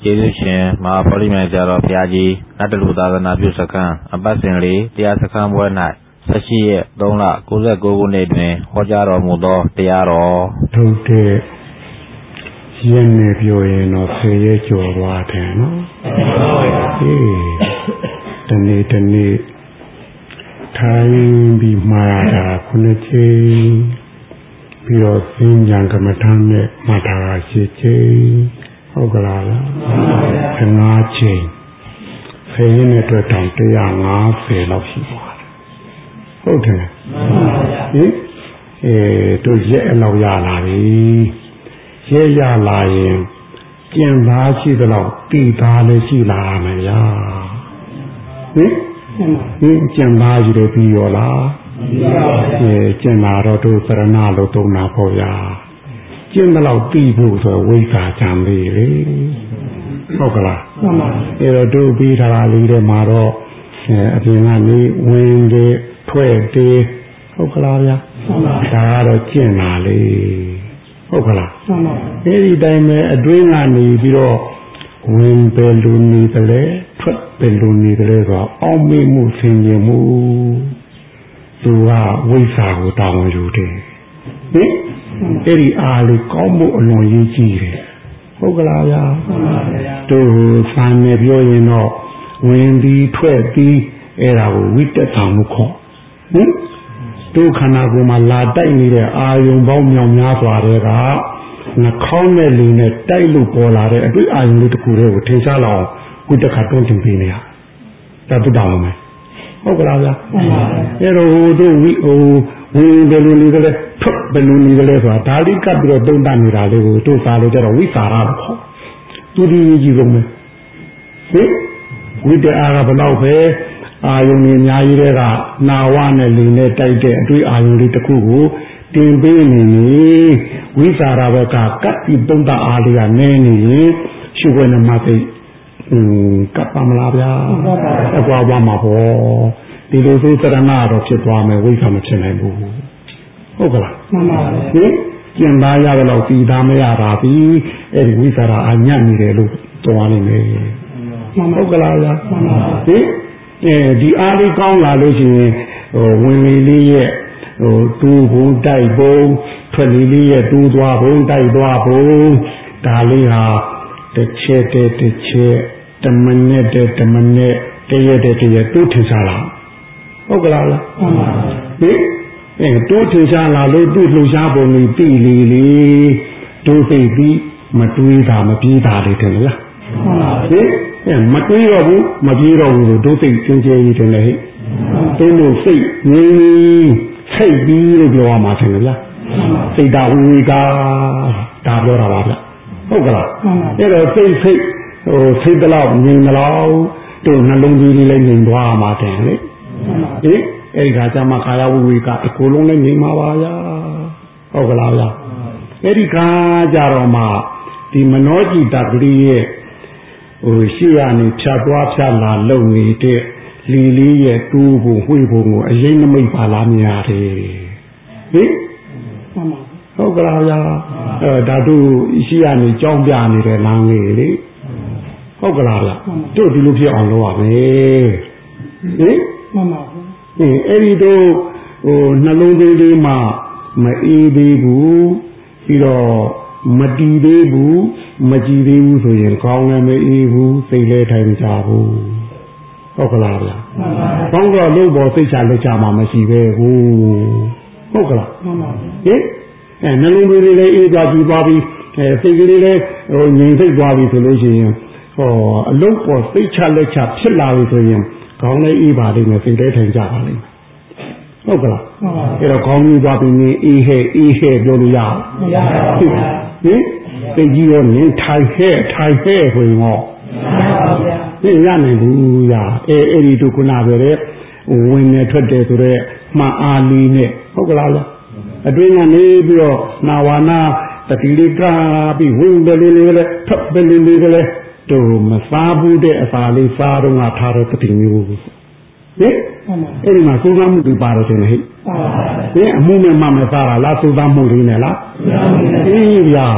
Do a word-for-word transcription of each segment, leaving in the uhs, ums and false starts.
ကျေးဇူးရှင်မဟာဗောဓိမြိုင်ဆရာတော်ဘုရားကြီးနတ်တလူသာသနာပြုစခန်းအပတ်စဉ်လေးတရားစခန်းပွဲ၌ဆက်ရှိရက်သုံးလကိုးဆယ်ကိုခုနှစ်တွင်ဟောကြားတော်မူသောတရားတော်ထုတ်တဲ့ရက်နဲ့ပြောရင်တော့ဆယ်ရက်ကျော်သွားတယ်နော်အေးဒီနေ့ဒီနေ့ထိုင်ပြီးမှားတာခုနှစ်ချိန်ပြီးတော့စင်ကြံကမ္မထမ်းနဲ့မှားတာရှစ်ချိန်ဟုတ်ကလားခဏချိန်ဆယ်ရက်နဲ့အတွက်တောင်တစ်ရာငါးဆယ်လောက်ရှိသွားတယ်ဟုတ်တယ်ဟင်အဲတို့ရက်အလောက်ရလာပြီရက်ရလာရင်ကျင်သားရှိသလောက်တည်သားလည်းရှိလာမယ်ဗျာဟင်ဟင်ကျင်သားရှိတယ်ပြီးရောလားအဲကျင်လာတော့တို့သရဏလို့သုံးတာပေါ့ဗျာကျင်တော့ပြီးဖို့ဆိုဝိဇ္ဇာကြံလေးလေဟုတ်ကလားအဲတော့တို့ပြီးထားတာလေးတွေမှာတော့အဲအပြင်ကနေဝင်တွေထွက်တွေဟုတ်ကလားဗျာဒါကတော့ကျင်လာလေဟုတ်ကလားအဲဒီတိုင်းပဲအတွင်းကနေပြီးတော့ဝင်ပဲလူနေတယ်လေထွက်ပဲလူနေတယ်လေဆိုအောင်မေ့မှုဆင်ခြင်မှုသူကဝိဇ္ဇာကိုတောင်းယူတယ်ဟင်အဲ့ဒီအားလေးကောင်းမှုအလွန်ရေးကြည့်တယ်ဟုတ်ကလားဗျာတို့စာနယ်ပြောရင်တော့ဝင်ပြီးထွက်ပြီးအဲ့ဒါကိုဝိတ္တသံလို့ခေါ်ဟင်တို့ခန္ဓာကိုယ်မှာလာတိုက်နေတဲ့အာယုံပေါင်းမြောင်များစွာတွေကနှာခေါင်းနဲ့လူနဲ့တိုက်လို့ပေါ်လာတဲ့အတွေ့အာယုံလေးတစ်ခုတည်းကိုထင်ရှားလောက်ဝိတ္တခတွန်းတင်ပေးနေရဒါတုတောင်းမယ်ဟုတ်ကလားဗျာအဲ့တော့ဟိုတို့ဝိဟိုဝင်ဘယ်လိုနေကြလဲထွက်ဘယ်လိုနေကြလဲဆိုတာဒါလေးကပ်ပြီးတော့သုံးတတ်နေတာလေးကိုတို့စားလို့ကြတော့ဝိစာရလို့ခေါ်သူဒီကြီးဆုံးပဲဟင်ဝိတ္တအားကဘယ်တော့ပဲအာယုန်ကြီးအများကြီးတွေကနာဝနဲ့လူနဲ့တိုက်တဲ့အတွေ့အာယုန်လေးတစ်ခုကိုတင်ပေးနေနေဝိစာရဘက်ကကပ်ပြီးသုံးတတ်အားလေးကနည်းနေရင်ရှုခွင့်နဲ့မသိอืมကပ်ပါမလားဗျာအကွာပါမှာပေါ့ဒီလိုဆိုသရဏတော့ဖြစ်သွားမယ်ဝိဇ္ဇာမဖြစ်နိုင်ဘူးဟုတ်ကလားမှန်ပါပါဟင်ကျင်သားရတော့ပြီးသားမရတာပြီအဲ့ဒီဝိဇ္ဇာအညံ့နေတယ်လို့ပြောနေမယ်ဟုတ်ကလားဗျာမှန်ပါပါဟင်အဲဒီအားလေးကောင်းလာလို့ရှိရင်ဟိုဝင်လေလေးရဲ့ဟိုတူဘုံတိုက်ဘုံထွက်လေလေးရဲ့တူသွားဘုံတိုက်သွားဘုံဒါလေးဟာတစ်ချက်တည်းတစ်ချက်တမနဲ့တည်းတမနဲ့တရတဲ့တရတိုးထင်ရှားလာဟုတ်ကလားလားမှန်ပါပါဟင်အဲတိုးထင်ရှားလာလို့သူ့လှူရှားပုံလေးပြီလေလေတိုးသိပြီးမတွေးတာမပြေးတာလေးတယ်လားမှန်ပါဟင်အဲမတွေးတော့ဘူးမပြေးတော့ဘူးတိုးသိကျင်းကျဲကြီးတယ်လေဟဲ့တိုးလို့စိတ်ငြိမ်စိတ်ပြီးလို့ပြောရမှာတယ်လားစိတ်ဓာတ်ဝိကာဒါပြောတာပါဗျဟုတ်ကလားအဲ့တော့စိတ်စိတ်ဟိုစိတ်တလောက်ငြိမ်တလောက်တို့နှလုံးသွေးလေးလည်းငြိမ်သွားမှာတယ်လေဟင်အဲ့ဒါကြမှာကာယဝိဝေကအကိုလုံးလည်းငြိမ်မှာပါဗျာဟုတ်ကလားဗျာအဲ့ဒီခါကြတော့မှဒီမနောจิตကလေးရဲ့ဟိုရှေ့ရနေဖြတ်သွားဖြတ်လာလုံနေတဲ့လီလေးရဲ့တူးဖို့ဝှေ့ဖို့ကိုအရင်နမိတ်ပါလားမြားတယ်ဟင်မှန်ပါဟုတ်ကလားဗျာအဲဓာတုရှိရနေကြောင်းပြနေတဲ့လမ်းလေးလေဟုတ်ကလားဗျာတို့ဒီလိုဖြစ်အောင်လုပ်ရမယ်ဟင်မှန်ပါဘူးဟင်အဲ့ဒီတို့ဟိုနှလုံးသွေးလေးမှမအေးသေးဘူးပြီးတော့မတီးသေးဘူးမကြည်သေးဘူးဆိုရင်ကောင်းလည်းမအေးဘူးစိတ်လည်းထိုင်ကြဘူးဟုတ်ကလားဗျာမှန်ပါဘူးကောင်းတော့လို့ပေါ်စိတ်ချလက်ချမှာမရှိပဲဘူးဟုတ်ကလားမှန်ပါဘူးဟင်အဲနှလုံးသွေးလေးလည်းအေးသွားပြီးသွားပြီးအဲစိတ်ကလေးလည်းဟိုငြိမ်စိတ်သွားပြီဆိုလို့ရှိရင်ဟောအလုံးပေါ်စိတ်ချလက်ချဖြစ်လာပြီဆိုရင်ခေါင်းလေးအေးပါလိမ့်မယ်စိတ်လည်းထိုင်ကြပါလိမ့်မယ်ဟုတ်ကလားအဲ့တော့ခေါင်းကြီးသွားပြီးနေအေးဟဲ့အေးဟဲ့ပြောလို့ရအောင်မရပါဘူးဟင်စိတ်ကြီးရောနေထိုင်ဟဲ့ထိုင်ဟဲ့ဆိုရင်ဟောမရပါဘူးဟင်ရနိုင်ဘူးရအဲအဲ့ဒီဒုက္ခနာပဲတဲ့ဝင်နေထွက်တယ်ဆိုတော့မှန်အားလေးနဲ့ဟုတ်ကလားလားအတွင်းကနေပြီးတော့နာဝနာတတိလိကပြီးဝင်တယ်လေးလေးလည်းထပ်တယ်လေးလေးလည်းတို့မစားဘူးတဲ့အစာလေးစားတော့ငါထားတဲ့တတိမျိုးဟင်အဲ့ဒီမှာစိုးစားမှုတွေပါတယ်ဆိုရင်ဟဲ့ဟင်အမှုမဲ့မှမစားတာလားစိုးစားမှုလေးနဲ့လားအေးဗျာဟ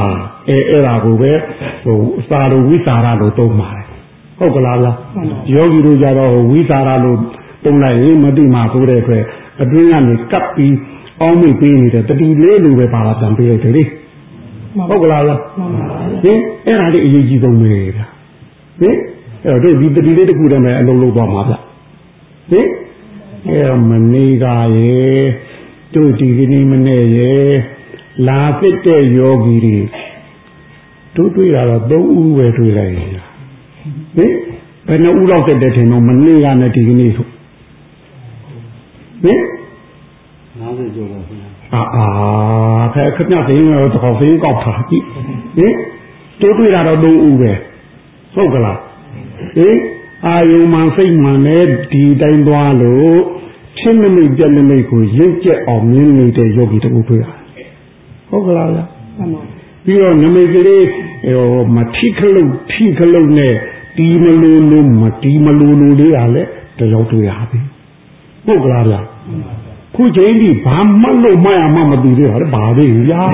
အဲအဲ့ဒါကိုပဲဟိုစာလိုဝိစာရလို့သုံးပါတယ်ဟုတ်ကလားလားယောဂီတို့ကြတော့ဝိစာရလို့သုံးလိုက်ရင်မသိမှဆိုတဲ့အတွက်အတွင်းကနေကပ်ပြီးအောင်းမိပေးနေတဲ့တတိလေးလိုပဲပါလာပြန်ပေးရတယ်လေဟုတ်ကလားလားဟင်အဲ့ဒါလေးအရေးကြီးဆုံးပဲဗျာဟင်အဲ့တော့ဒီတတိလေးတစ်ခုတည်းနဲ့အလုံးလုံးသွားမှာဗျဟင်အဲ့မနေကရဲ့တို့ဒီကနေ့မနေ့ရဲ့လာဖြစ်တဲ့ယောဂီတွေတို့တွေ့ရတော့သုံးဦးပဲတွေ့လိုက်ရဟင်ဘယ်နှဦးလောက်တက်တဲ့ထင်တော့မနေ့ကနဲ့ဒီကနေ့ဆိုဟင်၅၀ကျော်ပါခင်ဗျာအာအာခဲခဏသိရင်တော့တော့သိကောက်ထားကြည့်ဟင်တို့တွေ့ရတော့သုံးဦးပဲဟုတ်ကလားဟင်အာယုံမှစိတ်မှနဲ့ဒီတိုင်းသွားလို့ချင်းနမိတ်ပြက်နမိတ်ကိုရင့်ကျက်အောင်မြင်နေတဲ့ယောဂီတို့တွေ့ရတယ်ဟုတ်ကလားဗျာပြီးတော့နမိတ်ကလေးဟိုမထိခလုတ်ထိခလုတ်နဲ့တီးမလို့လို့မတီးမလို့လို့လေးရလဲတယောက်တွေ့ရပြီဟုတ်ကလားဗျာခုချိန်ကြီးဘာမှလို့မရမှမသိသေးတာဘာလဲဗျာ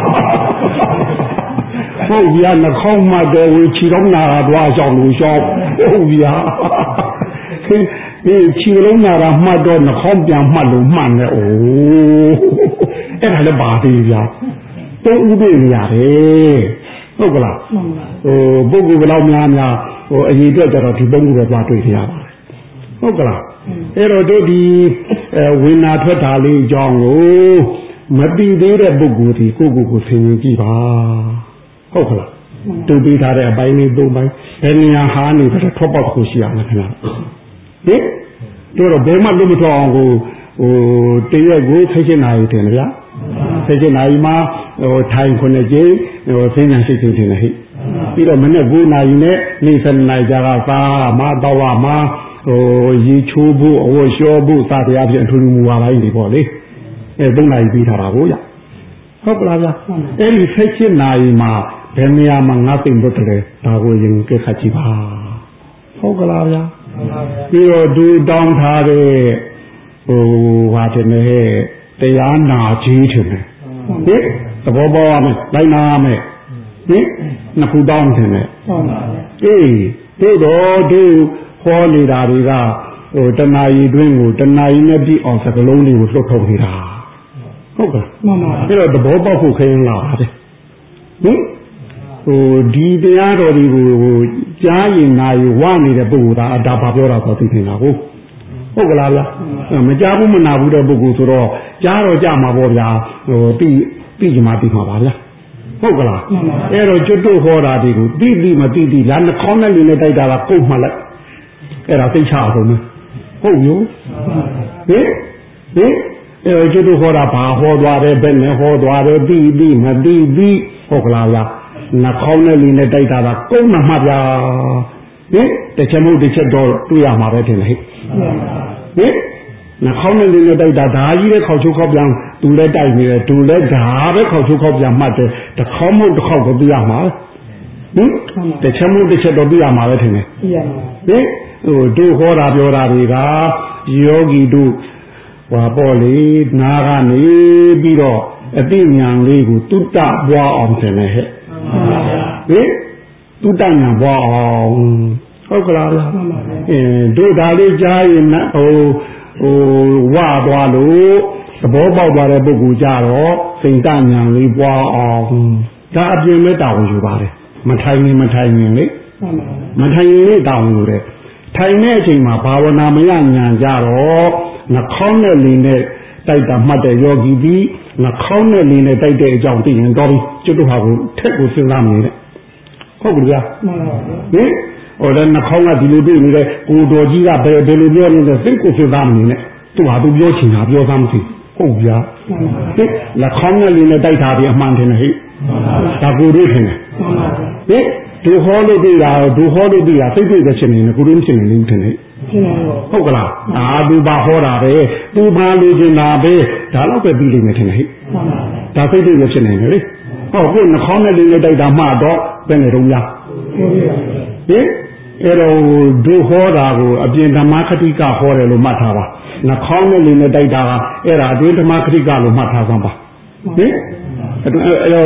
ဟုတ်ဗျာနှာခေါင်းမှတော့ဝေချီတော့နာတော့ရှောင်းလို့ရှောင်းဟုတ်ဗျာခင်ဒီချီလုံးနာတာမှတ်တော့နှာခေါင်းပြန်မှတ်လို့မှန်တယ်အိုးအဲ့ဒါလည်းပါသေးဗျာတုံးဥပိနေရတယ်ဟုတ်ကလားဟိုပုဂ္ဂိုလ်ဘယ်လောက်များများဟိုအရင်အတွက်ကြတော့ဒီပုံကူပဲသွားတွေ့ကြရပါတယ်ဟုတ်ကလားအဲ့တော့တို့ဒီဝိညာထွက်တာလေးအကြောင်းကိုမသိသေးတဲ့ပုဂ္ဂိုလ်ဒီကိုယ့်ကိုယ်ကိုဆင်ခြင်ကြည့်ပါဟုတ်ကလားတူပြီးထားတဲ့အပိုင်းလေးသုံးပိုင်းဘယ်နေရာဟာနေပဲထွက်ပေါက်ကိုရှိရမယ်ခင်ဗျာဟင်တို့တော့ဘယ်မှလွတ်မထွက်အောင်ကိုဟိုတရက်ကိုထိတ်ချင်နာရီတင်ဗျာထိတ်ချင်နာရီမှာဟိုထိုင်ခုနှစ်ကြိမ်ဟိုသိညာရှိချင်းတင်တယ်ဟိပြီးတော့မနေ့၉နာရီနဲ့နေ့၁၂နာရီကြာကစားမှာတော့မှာဟိုရေချိုးဖို့အဝတ်လျှော်ဖို့စတရားဖြင့်အထူးမူပါပိုင်းတွေပေါ့လေအဲ၃နာရီပြီးထားတာကိုရဟုတ်ကလားဗျာအဲ့ဒီထိတ်ချင်နာရီမှာဘယ်နေရာမှာငါသိမ့်တော့တယ်ဒါကိုရင်ကြက်ခတ်ကြည့်ပါဟုတ်ကလားဗျာပြီးတော့ဒူတောင်းထားတဲ့ဟိုဟာတယ်နဲ့တရားနာကြီးတယ်ဟင်သဘောပေါက်ရမယ်လိုက်နာရမယ်ဟင်နှစ်ခုတောင်းတယ်နဲ့အေးတို့တော့ဒီဟောနေတာတွေကဟိုတဏှာကြီးတွင်းကိုတဏှာကြီးနဲ့ပြီးအောင်စကလုံးလေးကိုလှုပ်ထုတ်နေတာဟုတ်ကဲ့မှန်ပါအဲ့တော့သဘောပေါက်ဖို့ခရင်လာပါတယ်ဟင်ဟိုဒီတရားတော်တွေကိုဟိုကြားရင်နာယူဝနေတဲ့ပုဂ္ဂိုလ်ကအတားဘာပြောတာဆိုသိနေတာကိုဟုတ်ကလားဗျာမကြားဘူးမနာဘူးတဲ့ပုဂ္ဂိုလ်ဆိုတော့ကြားတော့ကြားမှာပေါ့ဗျာဟိုပြီးပြီးကြမှာပြီးမှာပါဗျာဟုတ်ကလားအဲ့တော့ကျွတ်တို့ဟောတာတွေကိုတိတိမတိတိလာနှခေါင်းနဲ့လူနဲ့တိုက်တာကကုတ်မှလိုက်အဲ့ဒါသိချအောင်မယ်ဟုတ်ရောဟင်ဟင်အဲ့ကျွတ်တို့ဟောတာဘာဟောသွားတယ်ဘယ်နဲ့ဟောသွားတယ်တိတိမတိတိဟုတ်ကလားဗျာနှခေါင်းနဲ့လူနဲ့တိုက်တာကကုတ်မှမှဗျာဟင်တစ်ချက်မဟုတ်တစ်ချက်တော့တွေ့ရမှာပဲထင်တယ်ဟဲ့ဟင်နှခေါင်းနဲ့လူနဲ့တိုက်တာဒါကြီးတဲ့ခေါက်ချုပ်ခေါက်ပြန်သူလည်းတိုက်နေတယ်သူလည်းဒါပဲခေါက်ချုပ်ခေါက်ပြန်မှတ်တယ်တစ်ခေါက်မဟုတ်တစ်ခေါက်တော့ပြရမှာဟင်တစ်ချက်မဟုတ်တစ်ချက်တော့ပြရမှာပဲထင်တယ်ပြရမှာဟင်ဟိုတို့ဟောတာပြောတာတွေကယောဂီတို့ဟွာပေါ့လေနာကနေပြီးတော့အတိညာလေးကိုတုတ္တပွားအောင်ထင်တယ်ဟဲ့ဟင်တုတ္တညာပွားအောင်ဟုတ်ကလားဗျာအင်းတို့ဒါလေးကြားရင်ဟိုဟိုဝါသွားလို့သဘောပေါက်သွားတဲ့ပုဂ္ဂိုလ်ကြတော့စိတ်တညာလေးပွားအောင်ဒါအပြင်မဲ့တာဝန်ယူပါတယ်မထိုင်ရင်မထိုင်ရင်လေမထိုင်ရင်လေတာဝန်ယူတယ်ထိုင်တဲ့အချိန်မှာဘာဝနာမရညာကြတော့နှာခေါင်းနဲ့လင်းနဲ့တိုက်တာမှတ်တဲ့ယောဂီပြီးနှာခေါင်းနဲ့လင်းနဲ့တိုက်တဲ့အကြောင်းသိရင်တော့ကျွတ်တို့ဟာကိုထက်ကိုစဉ်းစားမနေနဲ့ဟုတ်ကဲ့ဗျာဟင်ဟိုလည်းနှာခေါင်းကဒီလိုတွေ့နေတဲ့ကိုတော်ကြီးကဘယ်ဘယ်လိုပြောနေလဲစိတ်ကိုစဉ်းစားမနေနဲ့သူဟာသူပြောချင်တာပြောသားမသိဟုတ်ဗျာဟင်နှာခေါင်းနဲ့လင်းနဲ့တိုက်တာပြီးအမှန်တင်တယ်ဟဲ့ဒါကိုတွေ့ခင်ဟင်ဒုဟောလို့တွေ့တာဒုဟောလို့တွေ့တာစိတ်တွေ့တဲ့ချင်းနေကိုရင်းချင်းနေလို့ထင်တယ်ဟုတ်ကလားအာသူဘာဟောတာပဲသူဘာလို့ကျင်တာပဲဒါတော့ပဲပြီးလိမ့်မယ်ထင်တယ်ဟဲ့ဒါစိတ်တွေ့တဲ့ချင်းနေလေဟုတ်ကိုနှာခေါင်းနဲ့လင်းနဲ့တိုက်တာမှတော့ပဲနေတော့များဟင်အဲ့တော့ဒုဟောတာကိုအပြင်ဓမ္မခတိကဟောတယ်လို့မှတ်ထားပါနှာခေါင်းနဲ့လင်းနဲ့တိုက်တာကအဲ့ဒါအတွင်းဓမ္မခတိကလို့မှတ်ထားစမ်းပါဟင်အဲ့တော့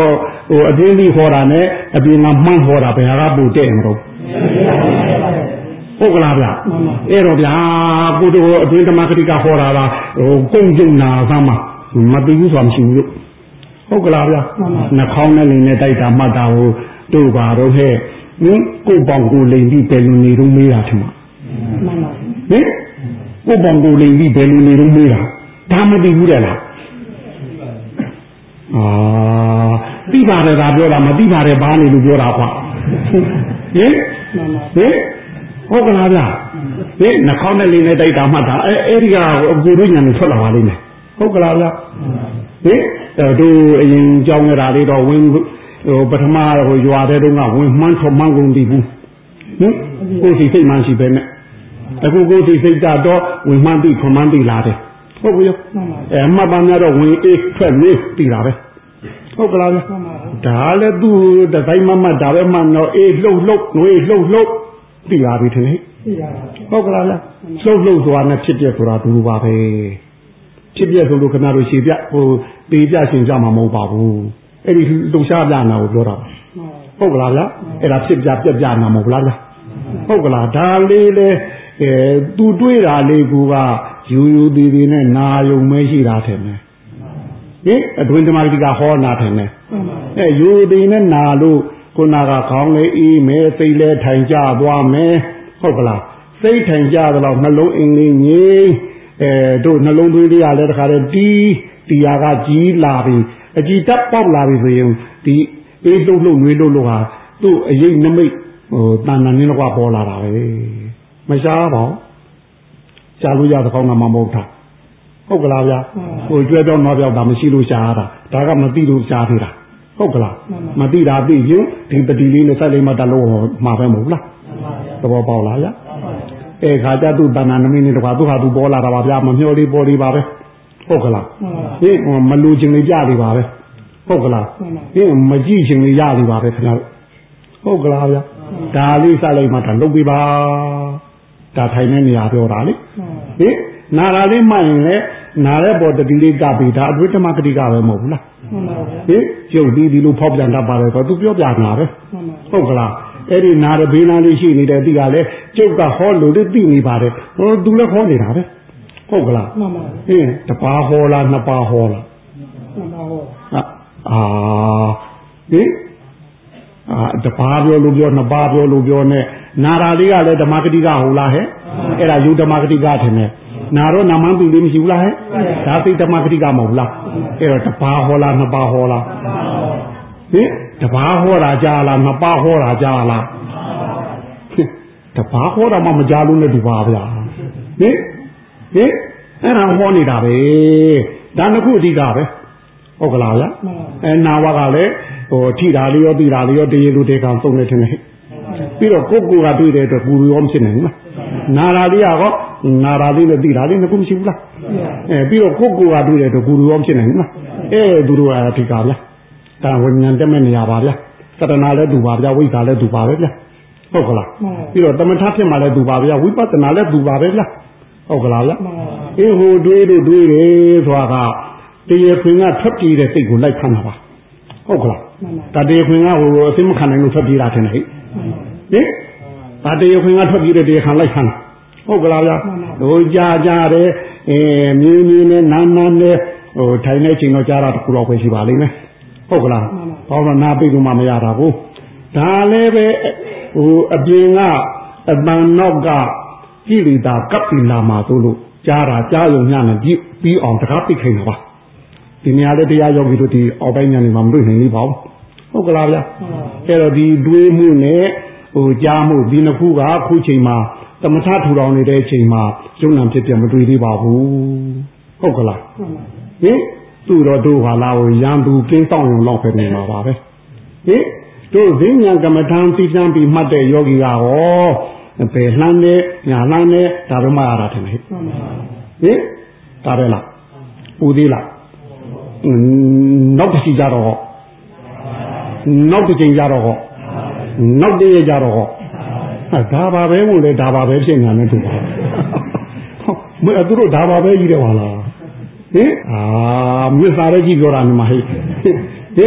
ဟိုအတွင်းပြီးဟောတာနဲ့အပြင်ကမှန်းဟောတာဘယ်ဟာကပိုတဲ့မလို့ဟုတ်ကလားဗျအဲ့တော့ဗျာကိုတို့အတွင်းဓမ္မကတိကဟောတာလားဟိုကုန်းကျုံနာသမ်းမှာမသိဘူးဆိုတာမရှိဘူးလို့ဟုတ်ကလားဗျနှာခေါင်းနဲ့လိန်နဲ့တိုက်တာမှတ်တာဟိုတို့ပါတော့ဟဲ့ဟင်ကိုပေါင်ကိုလိန်ပြီးဘယ်လိုနေတော့မေးတာထင်မှာဟင်ကိုပေါင်ကိုလိန်ပြီးဘယ်လိုနေတော့မေးတာဒါမသိဘူးတဲ့လားအာသိပါတယ်ဒါပြောတာမသိပါတယ်ဘာနေလို့ပြောတာကွာဟင်ဟင်ဟုတ်ကလားဗျဟင်နှာခေါင်းနဲ့လိန်နဲ့တိုက်တာမှတ်တာအဲအဲ့ဒီကအကူတို့ညာနဲ့ထွက်လာပါလိမ့်မယ်ဟုတ်ကလားဗျဟင်တို့အရင်ကြောင်းရတာလေးတော့ဝင်ဟိုပထမဟိုရွာတဲ့တုန်းကဝင်မှန်းထွမှန်းကုန်ပြီဘူးဟင်ကိုယ်စီစိတ်မှန်းရှိပဲနဲ့အခုကိုယ်စီစိတ်တော့ဝင်မှန်းပြီးထွမှန်းပြီးလာတယ်ဟုတ်ပြီအဲမှတ်ပါများတော့ဝင်အေးထွက်နေပြီးတာပဲဟုတ်ကလားဗျဒါလည်းသူတတိုင်းမမတ်ဒါပဲမှတော့အေးလှုပ်လှုပ်ငွေလှုပ်လှုပ်ပြီးလာပြီထင်ဟဲ့ဟုတ်ကလားဗျလှုပ်လှုပ်ဆိုတာနဲ့ဖြစ်ပြဆိုတာဒူပါပဲဖြစ်ပြဆိုလို့ခဏတို့ရှည်ပြဟိုပေပြရှင်ကြမှာမဟုတ်ပါဘူးအဲ့ဒီလှုပ်ရှားပြနာကိုပြောတာဟုတ်ကလားဗျအဲ့ဒါဖြစ်ပြပြက်ပြနာမဟုတ်လားဗျဟုတ်ကလားဒါလေးလေအဲသူတွေးတာလေးကူကယူယူသေးသေးနဲ့နာယုံမဲရှိတာထင်တယ်ဟင်အတွင်းဓမ္မဂတိကဟောနာထင်တယ်အဲယူသေးနဲ့နာလို့ခုနကခေါင်းလေးအေးမဲစိတ်လဲထိုင်ကြသွားမယ်ဟုတ်ကလားစိတ်ထိုင်ကြတော့နှလုံးအင်းလေးငြိမ်အဲတို့နှလုံးသွေးလေးကလည်းတခါတည်းတီးတရားကကြီးလာပြီအကြည်တက်ပေါက်လာပြီဆိုရင်ဒီအေးလှုပ်လှုပ်နှွေးလှုပ်လှုပ်ဟာသူ့အရေးနမိတ်ဟိုတဏ္ဍာနင်းတော့ပေါ်လာတာပဲမရှားပါဘူးရှားလို့ရတဲ့ကောင်းတာမှမဟုတ်တာဟုတ်ကလားဗျာဟိုကျွဲတော့တော့ပြောက်တာမရှိလို့ရှားရတာဒါကမသိလို့ရှားသေးတာဟုတ်ကလားမသိတာသိရင်ဒီပတိလေးနဲ့ဆက်လေးမှတလို့မှာပဲမဟုတ်လားသဘောပေါက်လားဗျာအဲခါကျသူ့တဏ္ဍာနမိတ်နဲ့တကွာသူ့ဟာသူပေါ်လာတာပါဗျာမမျောလေးပေါ်လေးပါပဲဟုတ်ကလားဟင်မလူချင်းလေးကြလေးပါပဲဟုတ်ကလားဟင်မကြည့်ချင်းလေးရလေးပါပဲခင်ဗျာဟုတ်ကလားဗျာဒါလေးစလိုက်မှဒါလုပ်ပြီးပါဒါထိုင်နေနေရပြောတာလေဟင်နာတာလေးမှတ်ရင်လေနာတဲ့ပေါ်တတိလေးကပြီးဒါအတွေ့ဓမ္မဂတိကပဲမဟုတ်ဘူးလားဟင်ကျုပ်ဒီဒီလိုဖောက်ပြန်တတ်ပါတယ်ဆိုသူပြောပြနာပဲဟုတ်ကလားအဲ့ဒီနာတဲ့ဘေးနာလေးရှိနေတဲ့တိကလည်းကျုပ်ကဟောလို့သိနေပါတယ်ဟိုသူလည်းဟောနေတာပဲဟုတ်ကလားမှန်ပါဟင်းတပါးဟောလားနှစ်ပါးဟောလားနှစ်ပါးဟောအာဟင်အာတပါးပြောလို့ပြောနှစ်ပါးပြောလို့ပြောနဲ့နာရာလေးကလည်းဓမ္မဂတိကဟုတ်လားဟဲ့အဲ့ဒါယူဓမ္မဂတိကထင်တယ်နာတော့နာမန်းပြီလေးမရှိဘူးလားဟဲ့ဒါသိဓမ္မဂတိကမဟုတ်လားအဲ့တော့တပါးဟောလားနှစ်ပါးဟောလားဟင်တပါးဟောတာကြားလားနှစ်ပါးဟောတာကြားလားတပါးဟောတာမှမကြားလို့နဲ့ဒီပါဗျာဟင်ဟင်အဲ့ဒါဟောနေတာပဲဒါနှစ်ခုအဓိကပဲဟုတ်ကလားဗျအဲနာဝကလည်းဟိုထိတာလေးရောပြီးတာလေးရောတရေလူတေကောင်သုံးနေတယ်ပြီးတော့ကိုကိုကတွေ့တဲ့အတွက်ကိုရောမဖြစ်နိုင်ဘူးလားနာရာလေးကောနာရာလေးနဲ့ပြီးတာလေးနှစ်ခုမရှိဘူးလားအဲပြီးတော့ကိုကိုကတွေ့တဲ့အတွက်ကိုရောမဖြစ်နိုင်ဘူးလားအဲသူတို့ကအဓိကဗျဒါဝိညာဉ်တက်မဲ့နေရပါဗျသတ္တနာလည်းသူပါဗျဝိဇ္ဇာလည်းသူပါပဲဗျဟုတ်ကလားပြီးတော့တမထဖြစ်မှလည်းသူပါဗျဝိပဿနာလည်းသူပါပဲဗျဟုတ်ကလားဗျအေးဟိုတွေးတို့တွေးတယ်ဆိုတာကတရားခွင်ကထွက်ပြေးတဲ့စိတ်ကိုလိုက်ဖမ်းတာပါဟုတ်ကလားဒါတရားခွင်ကဟိုအသိမခံနိုင်လို့ထွက်ပြေးတာထင်တယ်ဟိဟင်ဒါတရားခွင်ကထွက်ပြေးတဲ့တရားခံလိုက်ဖမ်းတာဟုတ်ကလားဗျဟိုကြားကြတယ်အဲမြင်းမြင်းနဲ့နာနာနဲ့ဟိုထိုင်နေချိန်တော့ကြားတာတခုတော့ပဲရှိပါလိမ့်မယ်ဟုတ်ကလားဘာလို့နာပိတ်လို့မှမရတာဘူးဒါလည်းပဲဟိုအပြင်ကအတန်နောက်ကကြည့်လိတာကပ်ပြီလာမှာဆိုလို့ကြားတာကြားရုံညနဲ့ပြီးပြီးအောင်တကားပိတ်ခိုင်းတာပါဒီနေရာလေးတရားယောဂီတို့ဒီအောက်ပိုင်းညနေမှာမတွေ့နိုင်ဘူးပေါ့ဟုတ်ကလားဗျအဲ့တော့ဒီတွေးမှုနဲ့ဟိုကြားမှုဒီနှစ်ခုကခုချိန်မှာတမထထူထောင်နေတဲ့အချိန်မှာကျုံနံဖြစ်ပြမတွေ့သေးပါဘူးဟုတ်ကလားဟင်သူ့တော့တို့ဟာလာကိုရန်သူကင်းဆောင်ရုံလောက်ပဲနေမှာပါပဲဟင်တို့ဈဉ္ဉံကမ္မထံသိတံပြီးမှတ်တဲ့ယောဂီကဟောဘယ်လှမ်းနဲ့ညာလှမ်းနဲ့ဒါပဲမှရတာထင်တယ်ဟင်ဒါပဲလားဦးသေးလားနောက်တစ်ချိန်ကြတော့နောက်တစ်ချိန်ကြတော့နောက်တည်းကြတော့ဒါပါပဲဝင်လေဒါပါပဲဖြစ်နေတာနဲ့တူပါမင်းတို့ဒါပါပဲကြီးတယ်ဟာလားဟင်အာမြစ်စာရဲကြီးပြောတာနေမှာဟိဟင်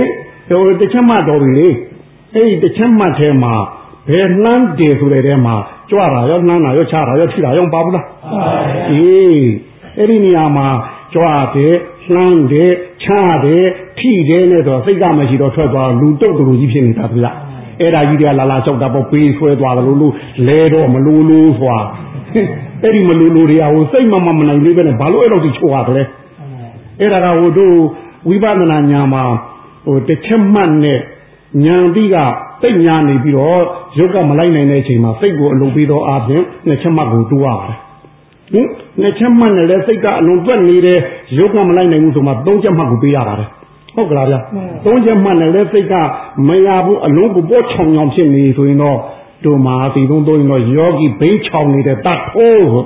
ဟိုတစ်ချက်မှတော်ပြီလေအဲ့ဒီတစ်ချက်မှထဲမှာဘယ်နှမ်းတယ်ဆိုတဲ့ထဲမှာကြွတာရောနှမ်းတာရောချတာရောထိတာရောပါဘူးလားအေးအဲ့ဒီနေရာမှာကြွတယ်နှမ်းတယ်ချတယ်ထိတယ်နဲ့တော့စိတ်ကမရှိတော့ထွက်သွားလူတုတ်တူကြီးဖြစ်နေတာဗျအဲ့ဒါကြီးတွေကလာလာလျှောက်တာပေါ့ပေးဆွဲသွားတယ်လို့လို့လဲတော့မလို့လို့စွာအဲ့ဒီမလို့လို့တွေကဟိုစိတ်မမမနိုင်လေးပဲနဲ့ဘာလို့အဲ့လိုကြီးချိုးရတယ်အဲ့ဒါကဟိုတို့ဝိပဿနာညာမှာဟိုတစ်ချက်မှတ်နဲ့ညာတိကစိတ်ညာနေပြီးတော့ရုပ်ကမလိုက်နိုင်တဲ့အချိန်မှာစိတ်ကိုအလုံးပြီးတော့အားဖြင့်နှစ်ချက်မှတ်ကိုတိုးရတယ်ဟင်နှစ်ချက်မှတ်နဲ့လည်းစိတ်ကအလုံးသွက်နေတယ်ရုပ်ကမလိုက်နိုင်ဘူးဆိုမှသုံးချက်မှတ်ကိုပေးရပါတယ်ဟုတ်ကလားဗျာသုံးချက်မှတ်နဲ့လည်းစိတ်ကမရဘူးအလုံးကိုပို့ချောင်ချောင်ဖြစ်နေဆိုရင်တော့တို့မှာဒီသုံးသုံးရင်တော့ယောဂီဘိန်းချောင်နေတဲ့တတ်ထိုး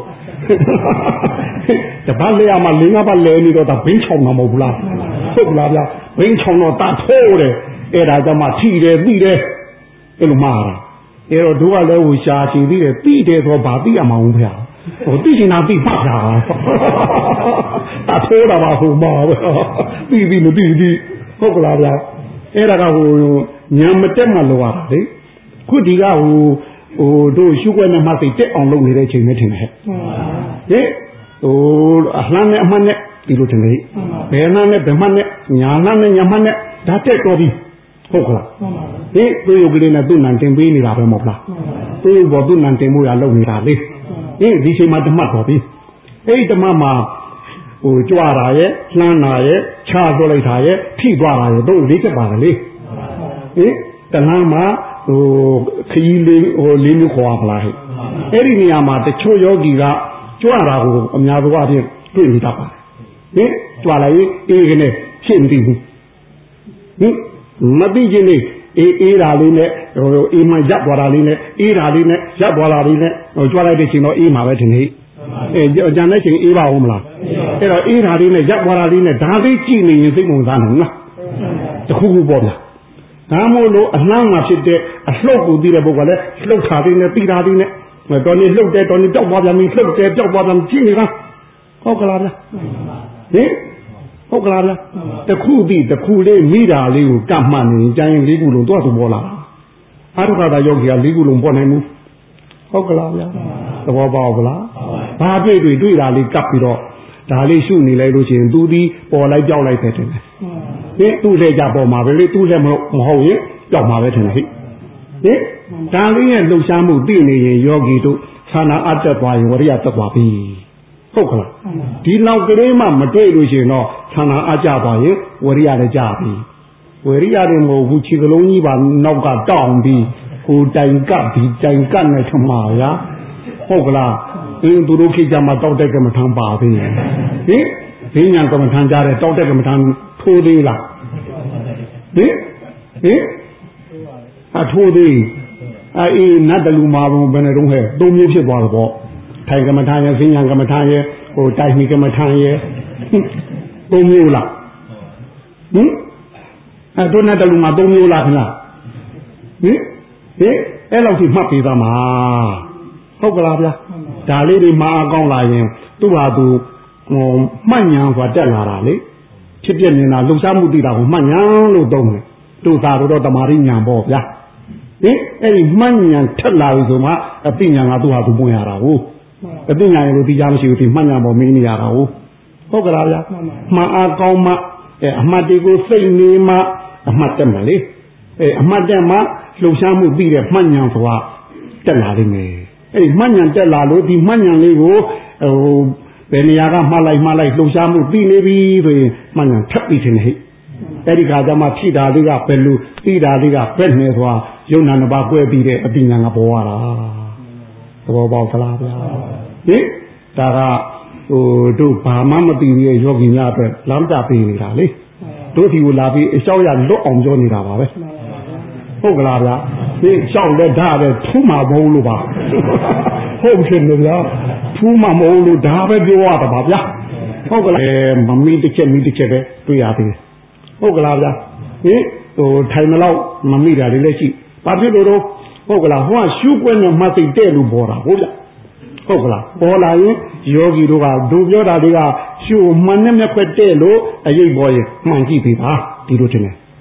တပတ်လေအမလင်းကပတ်လဲနေတော့ဒါဘိန်းချောင်မှာမဟုတ်ဘူးလားဟုတ်ကလားဗျာဘိန်းချောင်တော့တတ်ထိုးတယ်အဲ့ဒါကြောင့်မှထိတယ်ပြီးတယ်အဲ့လိုမှားတာအဲ့တော့တို့ကလည်းဟိုရှားချီပြီးတယ်ပြီးတယ်ဆိုဘာသိရမှာဘူးဗျာဟိုသိချင်တာသိမှတ်တာတတ်ထိုးတာပါဟိုမှာပြီးပြီးမပြီးပြီးဟုတ်ကလားဗျာအဲ့ဒါကဟိုညာမတက်မှလောရတာလေခုဒီကဟိုဟိုတို့ရှုွက်နဲ့မှသိတက်အောင်လုပ်နေတဲ့ချိန်နဲ့ထင်တယ်ဟဲ့ဟင်ဟိုအလှမ်းနဲ့အမှတ်နဲ့ဒီလိုထင်လေဘယ်နှမ်းနဲ့ဘယ်မှတ်နဲ့ညာနှမ်းနဲ့ညာမှတ်နဲ့ဒါတက်တော်ပြီဟုတ်ကလားဟင်သူ့ရုပ်ကလေးနဲ့သူ့နံတင်ပေးနေတာပဲမဟုတ်လားသူ့ဘောသူ့နံတင်မှုရလုပ်နေတာလေဟင်ဒီချိန်မှာဓမ္မတော်ပြီအဲ့ဒီဓမ္မမှာဟိုကြွတာရဲ့လှမ်းတာရဲ့ခြားသွလိုက်တာရဲ့ထိသွားတာရဲ့တို့လေးချက်ပါလေဟင်တဏှာမှာဟိုခရီးလေးဟိုလေးမျိုးခေါ်ပါလားဟဲ့အဲ့ဒီနေရာမှာတချို့ယောဂီကကြွတာကိုအများစုအပြင်တွေ့နေတတ်ပါတယ်ဟင်ကြွလာရင်အေးကနေဖြစ်မသိဘူးဟင်မသိခြင်းနေအေးအေးဓာလေးနဲ့ဟိုအေးမှရပ်သွားတာလေးနဲ့အေးဓာလေးနဲ့ရပ်သွားတာလေးနဲ့ဟိုကြွလိုက်တဲ့ချိန်တော့အေးမှာပဲထင်နေအဲကြံတဲ့ချိန်အေးပါဦးမလားအဲ့တော့အေးဓာလေးနဲ့ရပ်သွားတာလေးနဲ့ဓာလေးကြည့်နေရင်စိတ်ဝင်စားနိုင်လားတခုခုပေါ့ဗျာဒါမို့လို့အနှမ်းမှာဖြစ်တဲ့အလှုပ်ကိုသိတဲ့ပုဂ္ဂိုလ်ကလည်းလှုပ်ခါသေးနဲ့ပြီးတာသေးနဲ့တော်နေလှုပ်တယ်တော်နေတောက်သွားပြန်ပြီလှုပ်တယ်တောက်သွားပြန်ကြည့်နေတာဟုတ်ကလားဗျာဟင်ဟုတ်ကလားဗျာတခုပြီးတခုလေးမိတာလေးကိုကပ်မှတ်နေကြရင်လေးခုလုံးတော့သူပေါ်လာအာရုံကယောဂီကလေးခုလုံးပေါ်နိုင်မှုဟုတ်ကလားဗျာသဘောပေါက်ကလားဘာတွေ့တွေ့တွေ့တာလေးကပ်ပြီးတော့ဒါလေးရှုနေလိုက်လို့ရှိရင်သူဒီပေါ်လိုက်ကြောက်လိုက်တယ်တင်တယ်ဟင်သူ့လက်ကြပေါ်မှာပဲလေသူ့လက်မဟုတ်ရင်ကြောက်မှာပဲထင်တယ်ဟိဟင်ဒါလေးရဲ့လှုပ်ရှားမှုသိနေရင်ယောဂီတို့ဌာနအတက်သွားရင်ဝရိယတက်သွားပြီဟုတ်ကလားဒီနောက်ကလေးမှမတွေ့လို့ရှိရင်တော့ဌာနအကြသွားရင်ဝရိယလည်းကြပြီဝရိယတွေမဟုတ်ဘူးခြေကလုံးကြီးပါနောက်ကတောင်းပြီးဟိုတိုင်ကပ်ပြီးတိုင်ကပ်နေထမှာဗျာဟုတ်ကလားအင်းသူတို့ခေတ်ကြမှာတောက်တဲ့ကမ္မထံပါသေးဟင်ဘင်းညာကမ္မထံကြတဲ့တောက်တဲ့ကမ္မထံထိုးသေးလားဟင်ဟင်အထိုးသေးအေးနတ်တလူမာဘုံဘယ်နဲ့တော့ဟဲ့သုံးမျိုးဖြစ်သွားတော့ပေါ့ထိုင်ကမ္မထံရဲ့ဘင်းညာကမ္မထံရဲ့ဟိုတိုင်မီကမ္မထံရဲ့သုံးမျိုးလားဟင်အဲတို့နတ်တလူမာသုံးမျိုးလားခင်ဗျဟင်ဟင်အဲ့လောက်ထိမှတ်ပေးသားမှာဟုတ်ကလားဗျာဒါလေးတွေမအားကောင်းလာရင်သူ့ဟာသူဟိုမှတ်ညာဆိုတာတက်လာတာလေဖြစ်ပြနေတာလှုပ်ရှားမှုသိတာကိုမှတ်ညာလို့သုံးတယ်တို့သာတော့တမာရိညာပေါ့ဗျာဟင်အဲ့ဒီမှတ်ညာထက်လာပြီဆိုမှအသိညာကသူ့ဟာသူပွင့်ရတာဟုတ်အသိညာရလို့သိကြမရှိဘူးဒီမှတ်ညာပေါ်မင်းနေရတာဟုတ်ဟုတ်ကလားဗျာမှန်အားကောင်းမှအဲအမှတ်တွေကိုစိတ်နေမှအမှတ်တက်မယ်လေအဲအမှတ်တက်မှလှုပ်ရှားမှုသိတဲ့မှတ်ညာဆိုတာတက်လာလိမ့်မယ်အဲ့ဒီမှတ်ညာတက်လာလို့ဒီမှတ်ညာလေးကိုဟိုဘယ်နေရာကမှတ်လိုက်မှတ်လိုက်လှုပ်ရှားမှုသိနေပြီဆိုရင်မှတ်ညာထပ်ပြီးထင်တယ်ဟဲ့အဲ့ဒီခါကျမှဖြိတာလေးကဘယ်လိုသိတာလေးကဘယ်နဲ့ဆိုတာယုံနာနှစ်ပါးကွဲပြီးတဲ့အပညာကပေါ်လာတာသဘောပေါက်သလားဗျာဟင်ဒါကဟိုတို့ဘာမှမသိရဲ့ယောဂီများအတွက်လမ်းပြပေးနေတာလေတို့ဒီကိုလာပြီးအလျှောက်ရလွတ်အောင်ပြောနေတာပါပဲဟုတ်ကလားဗျာဒီလျှောက်လက်ဓာတ်ပဲထူးမှာမဟုတ်လို့ပါဟုတ်ဖြစ်လို့ဗျာထူးမှာမဟုတ်လို့ဒါပဲပြောရတာပါဗျာဟုတ်ကလားအဲမမီတစ်ချက်မီတစ်ချက်ပဲတွေ့ရသေးတယ်ဟုတ်ကလားဗျာဟင်ဟိုထိုင်မလောက်မမိတာလေးလည်းရှိဘာဖြစ်လို့တော့ဟုတ်ကလားဟိုကရှုွက်နဲ့မှတ်သိတဲ့လို့ပေါ်တာဟုတ်ဗျာဟုတ်ကလားပေါ်လာရင်ယောဂီတို့ကဒုပြောတာတွေကရှုမှန်နဲ့မျက်ခွက်တဲ့လို့အရေးပေါ်ရင်မှန်ကြည့်ပြီပါဒီလိုထင်တယ်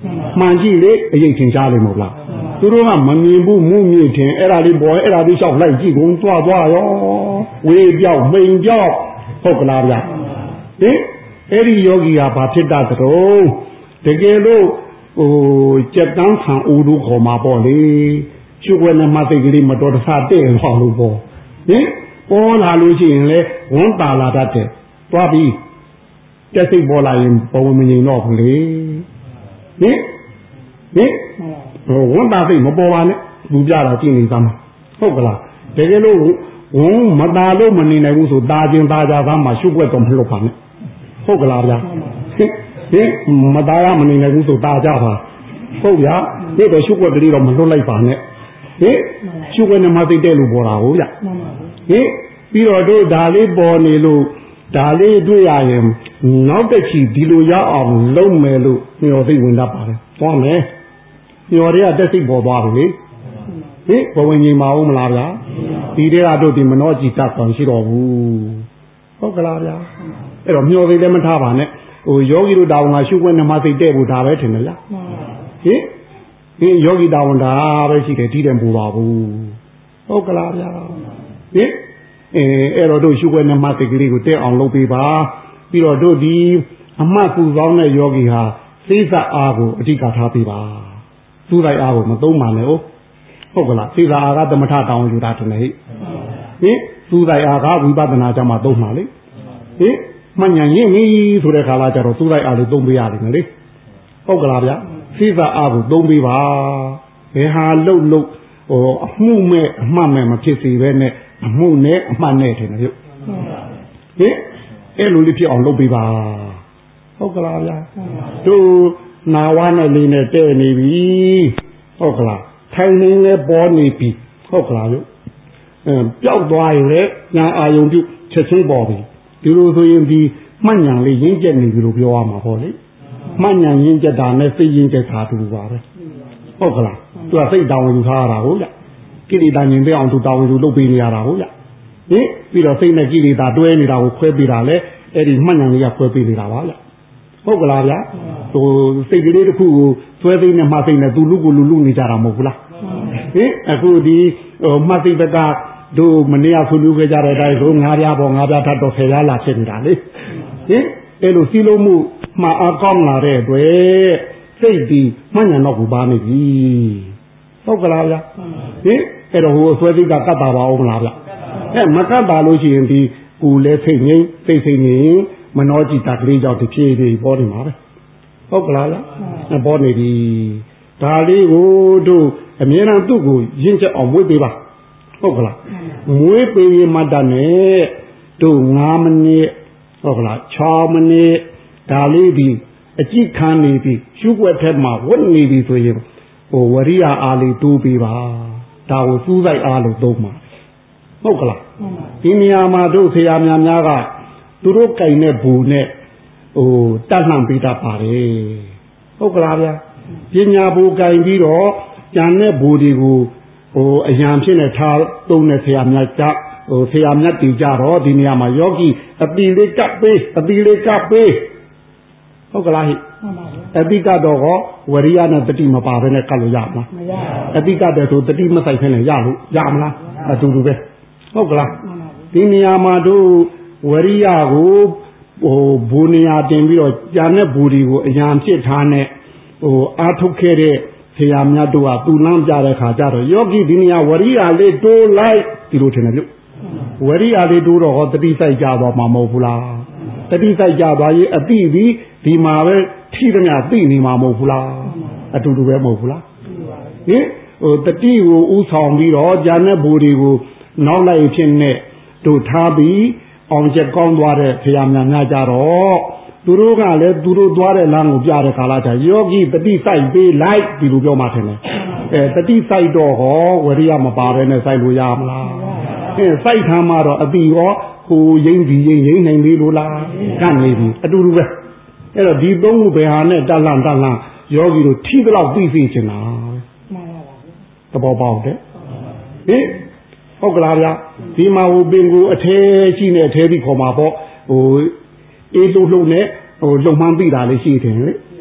မှန်ကြည့်လေအရေးချင်းကြားလိမ့်မဟုတ်လားသူတို့ကမမြင်ဘူးမှုမြင့်တင်အဲ့ဒါလေးပေါ်အဲ့ဒါလေးလျှောက်လိုက်ကြည့်ကုန်သွားသွားရောဝေးပြောက်မိန်ပြောက်ဟုတ်ကလားဗျဟင်အဲ့ဒီယောဂီဟာဘာဖြစ်တတ်သတုံးတကယ်လို့ဟိုစက်တန်းခံဦးတို့ခေါ်မှာပေါ့လေကျွွယ်နဲ့မသိကလေးမတော်တဆတဲ့ဟောလို့ပေါ့ဟင်ပေါ်လာလို့ရှိရင်လေဝန်တာလာတတ်တယ်သွားပြီးတက်စိတ်ပေါ်လာရင်ဘဝမငြိမ်တော့ဘူးလေဟင်ဟင်ဝန်တာစိတ်မပေါ်ပါနဲ့လူပြတာကြည့်နေသားမှာဟုတ်ကလားတကယ်လို့ဝန်မတာလို့မနေနိုင်ဘူးဆိုတာချင်းသားကြသားမှာရှုပ်ွက်တော့မလုပ်ပါနဲ့ဟုတ်ကလားဗျာဟင်မတာရမနေနိုင်ဘူးဆိုတာကြပါဟုတ်ဗျာဒီတော့ရှုပ်ွက်ကလေးတော့မလွတ်လိုက်ပါနဲ့ဟင်ရှုပ်ွက်နဲ့မသိတဲ့လူပေါ်တာဟုတ်ဗျဟင်ပြီးတော့တို့ဒါလေးပေါ်နေလို့ဒါလေးတွေ့ရရင်နောက်တစ်ချီဒီလိုရအောင်လုပ်မယ်လို့မျှော်သိဝင်တတ်ပါတယ်သွားမယ်မျှော်ရတဲ့စိတ်ပေါ်သွားပြီလေဟင်ဘဝငြိမ်မအောင်မလားဗျာဒီတဲ့ကတို့ဒီမနှောကြည်တတ်ကောင်ရှိတော့ဘူးဟုတ်ကလားဗျာအဲ့တော့မျှော်သိလည်းမထားပါနဲ့ဟိုယောဂီတို့တာဝန်ကရှုခွင့်နှမသိတဲ့ဘူးဒါပဲထင်တယ်လားဟင်ဒီယောဂီတာဝန်ဒါပဲရှိတယ်ဒီတယ်ပူပါဘူးဟုတ်ကလားဗျာဟင်အဲအဲ့တော့တို့ရှုခွင့်နှမသိကလေးကိုတက်အောင်လုပ်ပေးပါပြီးတော့တို့ဒီအမှတ်ပူကောင်းတဲ့ယောဂီဟာစိတ်သက်အားကိုအဓိကထားပေးပါသူ့လိုက်အားကိုမသုံးပါနဲ့ဟုတ်ကလားစိတ်သက်အားကသမထတောင်းယူတာတည်းဟိဟင်သူ့လိုက်အားကဝိပဿနာကြမှာသုံးပါလေဟင်မှန်ညာရင်ပြီဆိုတဲ့ခါလာကြတော့သူ့လိုက်အားလေးသုံးပေးရတယ်လေဟုတ်ကလားဗျစိတ်သက်အားကိုသုံးပေးပါဘယ်ဟာလှုပ်လှုပ်ဟိုအမှုမဲ့အမှတ်မဲ့မဖြစ်စေပဲနဲ့အမှုနဲ့အမှတ်နဲ့ထင်တယ်ဟိဟင်အဲ့လိုလေးဖြစ်အောင်လုပ်ပေးပါဟုတ်ကလားဗျာတို့နာဝနဲ့လေးနဲ့တဲ့နေပြီဟုတ်ကလားထိုင်နေလဲပေါ်နေပြီဟုတ်ကလားလို့အဲပျောက်သွားရင်လည်းညာအာယုံပြုချက်ချင်းပေါ်ပြီဒီလိုဆိုရင်ဒီမှတ်ညာလေးရင်းကျက်နေပြီလို့ပြောရမှာပေါ့လေမှတ်ညာရင်းကျက်တာနဲ့စိတ်ရင်းကျက်တာတူပါပဲဟုတ်ကလားသူကစိတ်တောင်းယူထားရတာဟုတ်ကြကိလေသာညင်တဲ့အောင်သူတောင်းယူလုပ်ပေးနေရတာဟုတ်ကြဟင်ပြီးတော့စိတ်နဲ့ကိလေသာတွဲနေတာကိုခွဲပေးတာလေအဲ့ဒီမှတ်ဉာဏ်လေးကခွဲပေးနေတာပါဗျဟုတ်ကလားဗျဟိုစိတ်ကလေးတစ်ခုကိုသွဲသိနေမှစိတ်နဲ့သူလူကိုလူလူနေကြတာမဟုတ်ဘူးလားဟင်အခုဒီဟိုမှတ်စိတ်ကတို့မနေ့ကဆွေးနွေးခဲ့ကြတဲ့အတိုင်းဆိုငါးပြားပေါ်ငါးပြားထပ်တော့ဆယ်ပြားလာဖြစ်နေတာလေဟင်အဲ့လိုစီးလုံးမှုမှအကောင်းလာတဲ့အတွက်စိတ်ဒီမှတ်ဉာဏ်တော့ကိုပါနေပြီဟုတ်ကလားဗျဟင်အဲ့တော့ဟိုဆွဲစိတ်ကကတ်တာပါအောင်မလားဗျအဲမကတ်ပါလို့ရှိရင်ဒီကိုယ်လည်းစိတ်ငြိမ်စိတ်စိတ်ငြိမ်မနှောကြည့်တကလေးကြောင့်တဖြည်းဖြည်းပေါ်နေမှာပဲဟုတ်ကလားလားပေါ်နေပြီဒါလေးကိုတို့အမြဲတမ်းသူ့ကိုရင့်ချက်အောင်မွေးပေးပါဟုတ်ကလားမွေးပေးရင်မတတ်နဲ့တို့၅မိနစ်ဟုတ်ကလား၆မိနစ်ဒါလေးဒီအကြည့်ခံနေပြီရှုွက်ထက်မှာဝတ်နေပြီဆိုရင်ဟိုဝရိယအားလေးတိုးပေးပါဒါကိုစူးစိုက်အားလို့သုံးပါဟုတ်ကလားဒီနေရာမှာတို့ဆရာများများကသူတို့ကြိုင်တဲ့ဘူနဲ့ဟိုတတ်လှမ်းပေးတတ်ပါတယ်ဟုတ်ကလားဗျာပညာဘူကြိုင်ပြီးတော့ကြံတဲ့ဘူတွေကိုဟိုအရန်ဖြစ်နေထားသုံးတဲ့ဆရာများကြဟိုဆရာမြတ်တီကြတော့ဒီနေရာမှာယောဂီအတိလေးကပ်ပေးအတိလေးကပ်ပေးဟုတ်ကလားဟိအတိကတော့ဟောဝရိယနဲ့တတိမပါဘဲနဲ့ကပ်လို့ရမလားမရဘူးအတိကတဲ့ဆိုတတိမဆိုင်ဖ ೇನೆ ရလို့ရမလားအတူတူပဲဟုတ်ကလားဒီနေရာမှာတို့ဝရိယကိုဟိုဘူနေရာတင်ပြီးတော့ကြာတဲ့ဘူတွေကိုအရန်ဖြစ်ထားနဲ့ဟိုအားထုတ်ခဲ့တဲ့ဆရာမြတ်တို့ကသူလမ်းပြတဲ့ခါကျတော့ယောဂီဒီနေရာဝရိယလေးတိုးလိုက်ဒီလိုထင်တယ်လို့ဝရိယလေးတိုးတော့ဟောတတိစိုက်ကြသွားမှာမဟုတ်ဘူးလားတတိစိုက်ကြသွားရင်အတိပြီးဒီမှာပဲထိသမျှသိနေမှာမဟုတ်ဘူးလားအတူတူပဲမဟုတ်ဘူးလားဟင်ဟိုတတိကိုဥဆောင်ပြီးတော့ကြာတဲ့ဘူတွေကိုနောက်လိုက်ဖြစ်နေတို့ထားပြီးအောင်ချက်ကောင်းသွားတဲ့ဆရာများများကြတော့သူတို့ကလည်းသူတို့သွားတဲ့လမ်းကိုပြတဲ့ကာလကျယောဂီတတိစိုက်ပေးလိုက်ဒီလိုပြောမှထင်တယ်အဲတတိစိုက်တော့ဟောဝရိယမပါဘဲနဲ့စိုက်လို့ရမလားအဲစိုက်ထားမှတော့အတိရောဟိုရင်းဒီရင်းရင်းနိုင်ပြီလို့လားကနေပြီအတူတူပဲအဲ့တော့ဒီသုံးခုဘယ်ဟာနဲ့တလန့်တလန့်ယောဂီတို့ထိတော့သိသိချင်တာသဘောပေါက်တယ်ဟင်ဟုတ်ကလားဗျာဒီမှာဟိုပင်ကိုအထဲရှိနေအထဲပြီးခေါ်မှာပေါ့ဟိုအေးလုံးလုံးနဲ့ဟိုလုံမှန်းပြီးတာလေးရှိတယ်လေဟ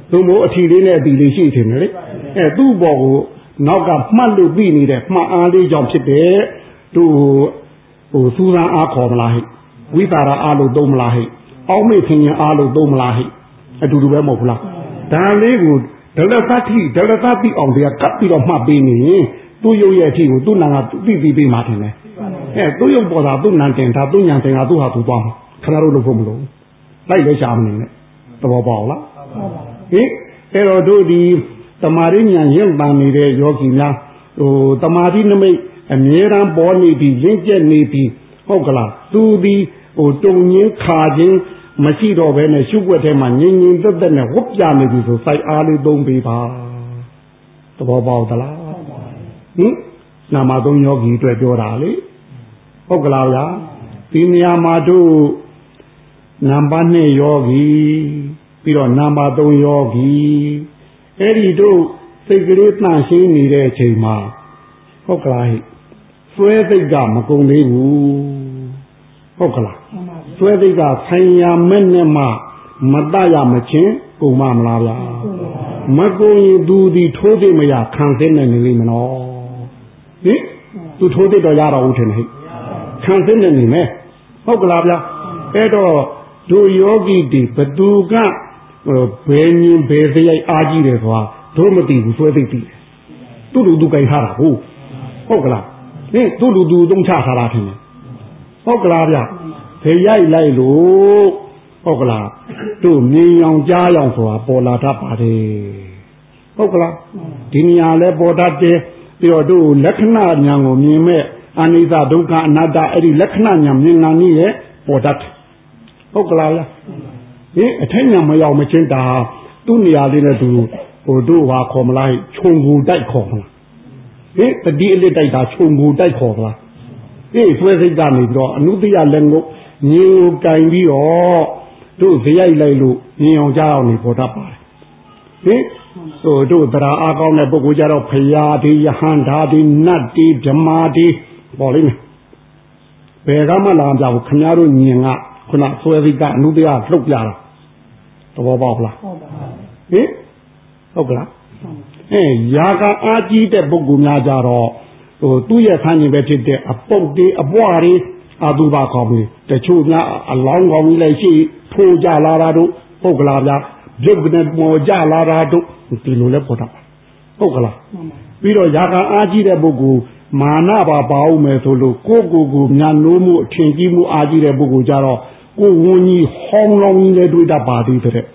သူမို့အထီလေးနဲ့အပီလေးရှိတယ်လေအဲသူ့ဘော်ကိုနောက်ကမှတ်လို့ပြီးနေတဲ့မှတ်အားလေးကြောင့်ဖြစ်တဲ့သူ့ဟိုစူးစမ်းအားခေါ်မလားဟိဝိသရာအားလို့သုံးမလားဟိအောက်မေ့ခင်ရင်အားလို့သုံးမလားဟိအတူတူပဲမဟုတ်ဘူးလားဒါလေးကိုဒလသတိဒလသတိအောင်တွေကကပ်ပြီးတော့မှတ်ပေးနေရင်သူ့ရုပ်ရဲ့အထီကိုသူ့နာကသိပြီးပေးမှထင်တယ်အဲသူ့ရုပ်ပေါ်တာသူ့နာတင်တာသူ့ညာတင်တာသူ့ဟာသူသွားမှာခဏတော့လုပ်ဖို့မလိုဘူးလိုက်လဲရှာမနေနဲ့သဘောပေါက်လားဟင်အဲ့တော့တို့ဒီတမာရဉာဏ်ရင့်ပန်နေတဲ့ယောဂီများဟိုတမာတိနမိတ်အမြဲတမ်းပေါ်နေပြီးရင့်ကျက်နေပြီးဟုတ်ကလားသူဒီဟိုတုံငင်းခါခြင်းမရှိတော့ဘဲနဲ့ရှုွက်ထဲမှာငြင်းငြင်းသက်သက်နဲ့ဝတ်ပြနေပြီဆိုစိုက်အားလေးသုံးပေးပါသဘောပေါက်သလားဟင်နာမသုံးယောဂီအတွက်ပြောတာလေဟုတ်ကလားဗျာဒီနေရာမှာတို့နံပါတ်နှစ်ယောဂီပြီးတော့နံပါတ်သုံးယောဂီအဲ့ဒီတို့စိတ်ကလေးတန့်ရှင်းနေတဲ့အချိန်မှာဟုတ်ကလားဟိစွဲစိတ်ကမကုန်သေးဘူးဟုတ်ကလားစွဲစိတ်ကဆိုင်ရာမဲ့နဲ့မှမတရမချင်းကုန်မမလားဗျာမကုန်ရင်သူဒီထိုးသိမရခံသိနေနေလိမ့်မနော်ဟင်သူထိုးသိတော့ရတော့ဦးထင်ဟိခံသိနေနေမယ်ဟုတ်ကလားဗျာအဲ့တော့တို့ယောဂီတွေဘသူကဘယ်ညင်ဘယ်စရိုက်အားကြီးတယ်ဆိုတာတို့မသိဘူးစွဲသိသိသူ့လူသူကြိုင်ထားတာဟုတ်ဟုတ်ကလားဟင်သူ့လူသူသုံးချထားတာထင်တယ်ဟုတ်ကလားဗျဘယ်ရိုက်လိုက်လို့ဟုတ်ကလားတို့မြင်အောင်ကြားအောင်ဆိုတာပေါ်လာတတ်ပါတယ်ဟုတ်ကလားဒီနေရာလဲပေါ်တတ်တယ်ပြီးတော့တို့လက္ခဏာဉာဏ်ကိုမြင်မဲ့အနိစ္စဒုက္ခအနတ္တအဲ့ဒီလက္ခဏာဉာဏ်မြင်နာနည်းရဲ့ပေါ်တတ်ဟုတ်ကလားဗျဟင်အထက်ဉာဏ်မရောက်မချင်းတာသူ့နေရာလေးနဲ့သူဟိုတို့ဟာခေါ်မလားခြုံကိုတိုက်ခေါ်မလားဟင်တတိအလစ်တိုက်တာခြုံကိုတိုက်ခေါ်မလားဟင်ဆွဲစိတ်ကနေပြီးတော့အနုတ္တိယလက်ငုတ်ညင်ကိုကင်ပြီးတော့တို့ဇရိုက်လိုက်လို့ညင်အောင်ကြားအောင်နေပေါ်တတ်ပါတယ်ဟင်ဟိုတို့သရာအားကောင်းတဲ့ပုဂ္ဂိုလ်ကြတော့ဖရာဒီယဟန်ဓာဒီနတ်ဒီဓမ္မာဒီပေါ်လိမ့်မယ်ဘယ်ကမှလာမကြဘူးခင်ဗျားတို့ညင်ကခုနဆွဲစိတ်ကအနုတ္တိယလှုပ်ပြတာသဘောပေါက်လားဟုတ်ပါဘူးဟင်ဟုတ်ကလားအဲယာကအားကြီးတဲ့ပုဂ္ဂိုလ်များကြတော့ဟိုသူ့ရဲ့ဆန်းကျင်ပဲဖြစ်တဲ့အပုတ်တွေအပွားတွေအတူပါကောင်းပြီတချို့များအလောင်းကောင်းကြီးလည်းရှိထိုးကြလာတာတို့ဟုတ်ကလားဗျာပြုတ်ကနေပေါ်ကြလာတာတို့ဒီလိုလဲပေါ်တာဟုတ်ကလားပြီးတော့ယာကအားကြီးတဲ့ပုဂ္ဂိုလ်မာနပါပါဦးမယ်ဆိုလို့ကိုယ့်ကိုယ်ကိုညာနိုးမှုအထင်ကြီးမှုအားကြီးတဲ့ပုဂ္ဂိုလ်ကြတော့ကိုဝန်းကြီးဟောင်းလောင်းကြီးလည်းတွေ့တတ်ပါသေးတဲ့ဟင်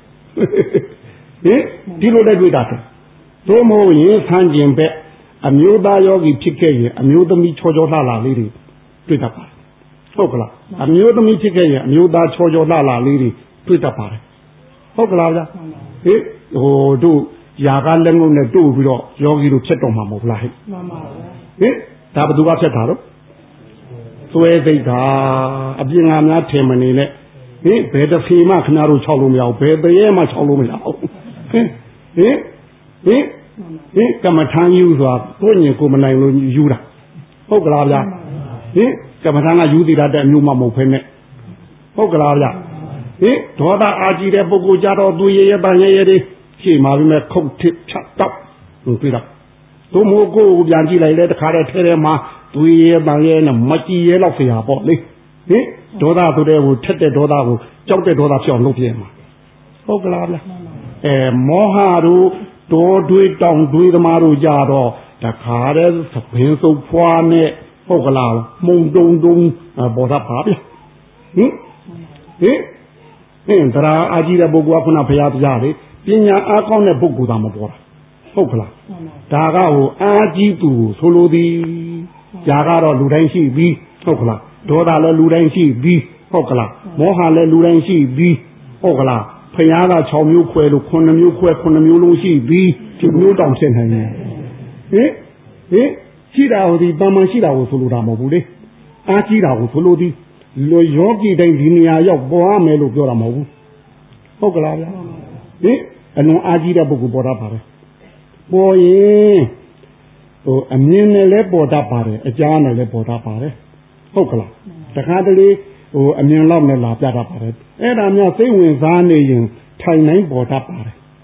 ဒီလိုလည်းတွေ့တတ်တယ်တို့မို့ရင်ဆန်းကျင်ပဲအမျိုးသားယောဂီဖြစ်ခဲ့ရင်အမျိုးသမီးချောချောလှလှလေးတွေတွေ့တတ်ပါတယ်ဟုတ်ကလားအမျိုးသမီးဖြစ်ခဲ့ရင်အမျိုးသားချောချောလှလှလေးတွေတွေ့တတ်ပါတယ်ဟုတ်ကလားဗျာဟင်ဟိုတို့ယာကလက်ငုံနဲ့တို့ပြီးတော့ယောဂီတို့ဖြစ်တော့မှာမဟုတ်လားဟဲ့မှန်ပါဗျာဟင်ဒါဘယ်သူကဖြစ်တာတော့သွဲသိတာအပြင်ငါများထင်မနေနဲ့ဟင်ဘယ်တစ်ဖေမှခင်ဗျားတို့၆လို့မရဘူးဘယ်တရေမှ၆လို့မရဘူးဟင်ဟင်ဟင်ဟင်ကမ္မထမ်းယူဆိုတာကိုညင်ကိုမနိုင်လို့ယူတာဟုတ်ကလားဗျာဟင်ကမ္မထမ်းကယူသေးတာတဲ့အမျိုးမှမဟုတ်ဖ ೇನೆ ဟုတ်ကလားဗျာဟင်ဒေါသအာကြီးတဲ့ပုဂ္ဂိုလ်ကြတော့သူရေရပန်ရေရတွေရှေ့မှာပြီးမဲ့ခုတ်ထစ်ဖြတ်တော့ဟုတ်ပြီလားသူမို့ကိုပြန်ကြည့်လိုက်လေတခါတည်းထဲထဲမှာသူရေပန်ရေနဲ့မကြည့်ရဲတော့ဖရာပေါ့လေဟင်ဒေါသဆိုတဲ့ဟိုထက်တဲ့ဒေါသကိုကြောက်တဲ့ဒေါသဖြစ်အောင်လုပ်ပြမှာဟုတ်ကလားဗျာအဲမောဟတို့တော်တွေးတောင်တွေးသမားတို့ကြတော့တခါတည်းသပင်းစုပ်ဖွာနဲ့ဟုတ်ကလားမှုံတုံတုံပေါ်တာပါဗျာဟင်ဟင်ဟင်တရားအာကြီးတဲ့ပုဂ္ဂိုလ်ကခုနဘုရားတရားလေပညာအားကောင်းတဲ့ပုဂ္ဂိုလ်သာမပေါ်တာဟုတ်ကလားဒါကဟိုအာကြီးသူဆိုလိုသည်ຢာကတော့လူတိုင်းရှိပြီးဟုတ်ကလားဒေါသလည်းလူတိုင်းရှိပြီးဟုတ်ကလားမောဟလည်းလူတိုင်းရှိပြီးဟုတ်ကလားဖယားက၆မျိုးခွဲလို့ခုနှစ်မျိုးခွဲခုနှစ်မျိုးလုံးရှိပြီးဒီမျိုးတောင်ဖြစ်နိုင်တယ်ဟင်ဟင်ရှိတာဟိုဒီတမန်ရှိတာကိုဆိုလိုတာမဟုတ်ဘူးလေအားကြီးတာကိုဆိုလိုသည်လူယောဂီတိုင်းဒီနေရာရောက်ပေါ်ရမယ်လို့ပြောတာမဟုတ်ဘူးဟုတ်ကလားဗျာဟင်အလွန်အားကြီးတဲ့ပုဂ္ဂိုလ်ပေါ်တတ်ပါတယ်ပေါ်ရင်ဟိုအမြင်နဲ့လည်းပေါ်တတ်ပါတယ်အကြားနဲ့လည်းပေါ်တတ်ပါတယ်ဟုတ်ကလားတခါတလေဟိုအမြင်လောက်နဲ့လာပြတတ်ပါတယ်အဲ့ဒါများစိတ်ဝင်စားနေရင်ထိုင်နိုင်ပေါ်တတ်ပါတယ်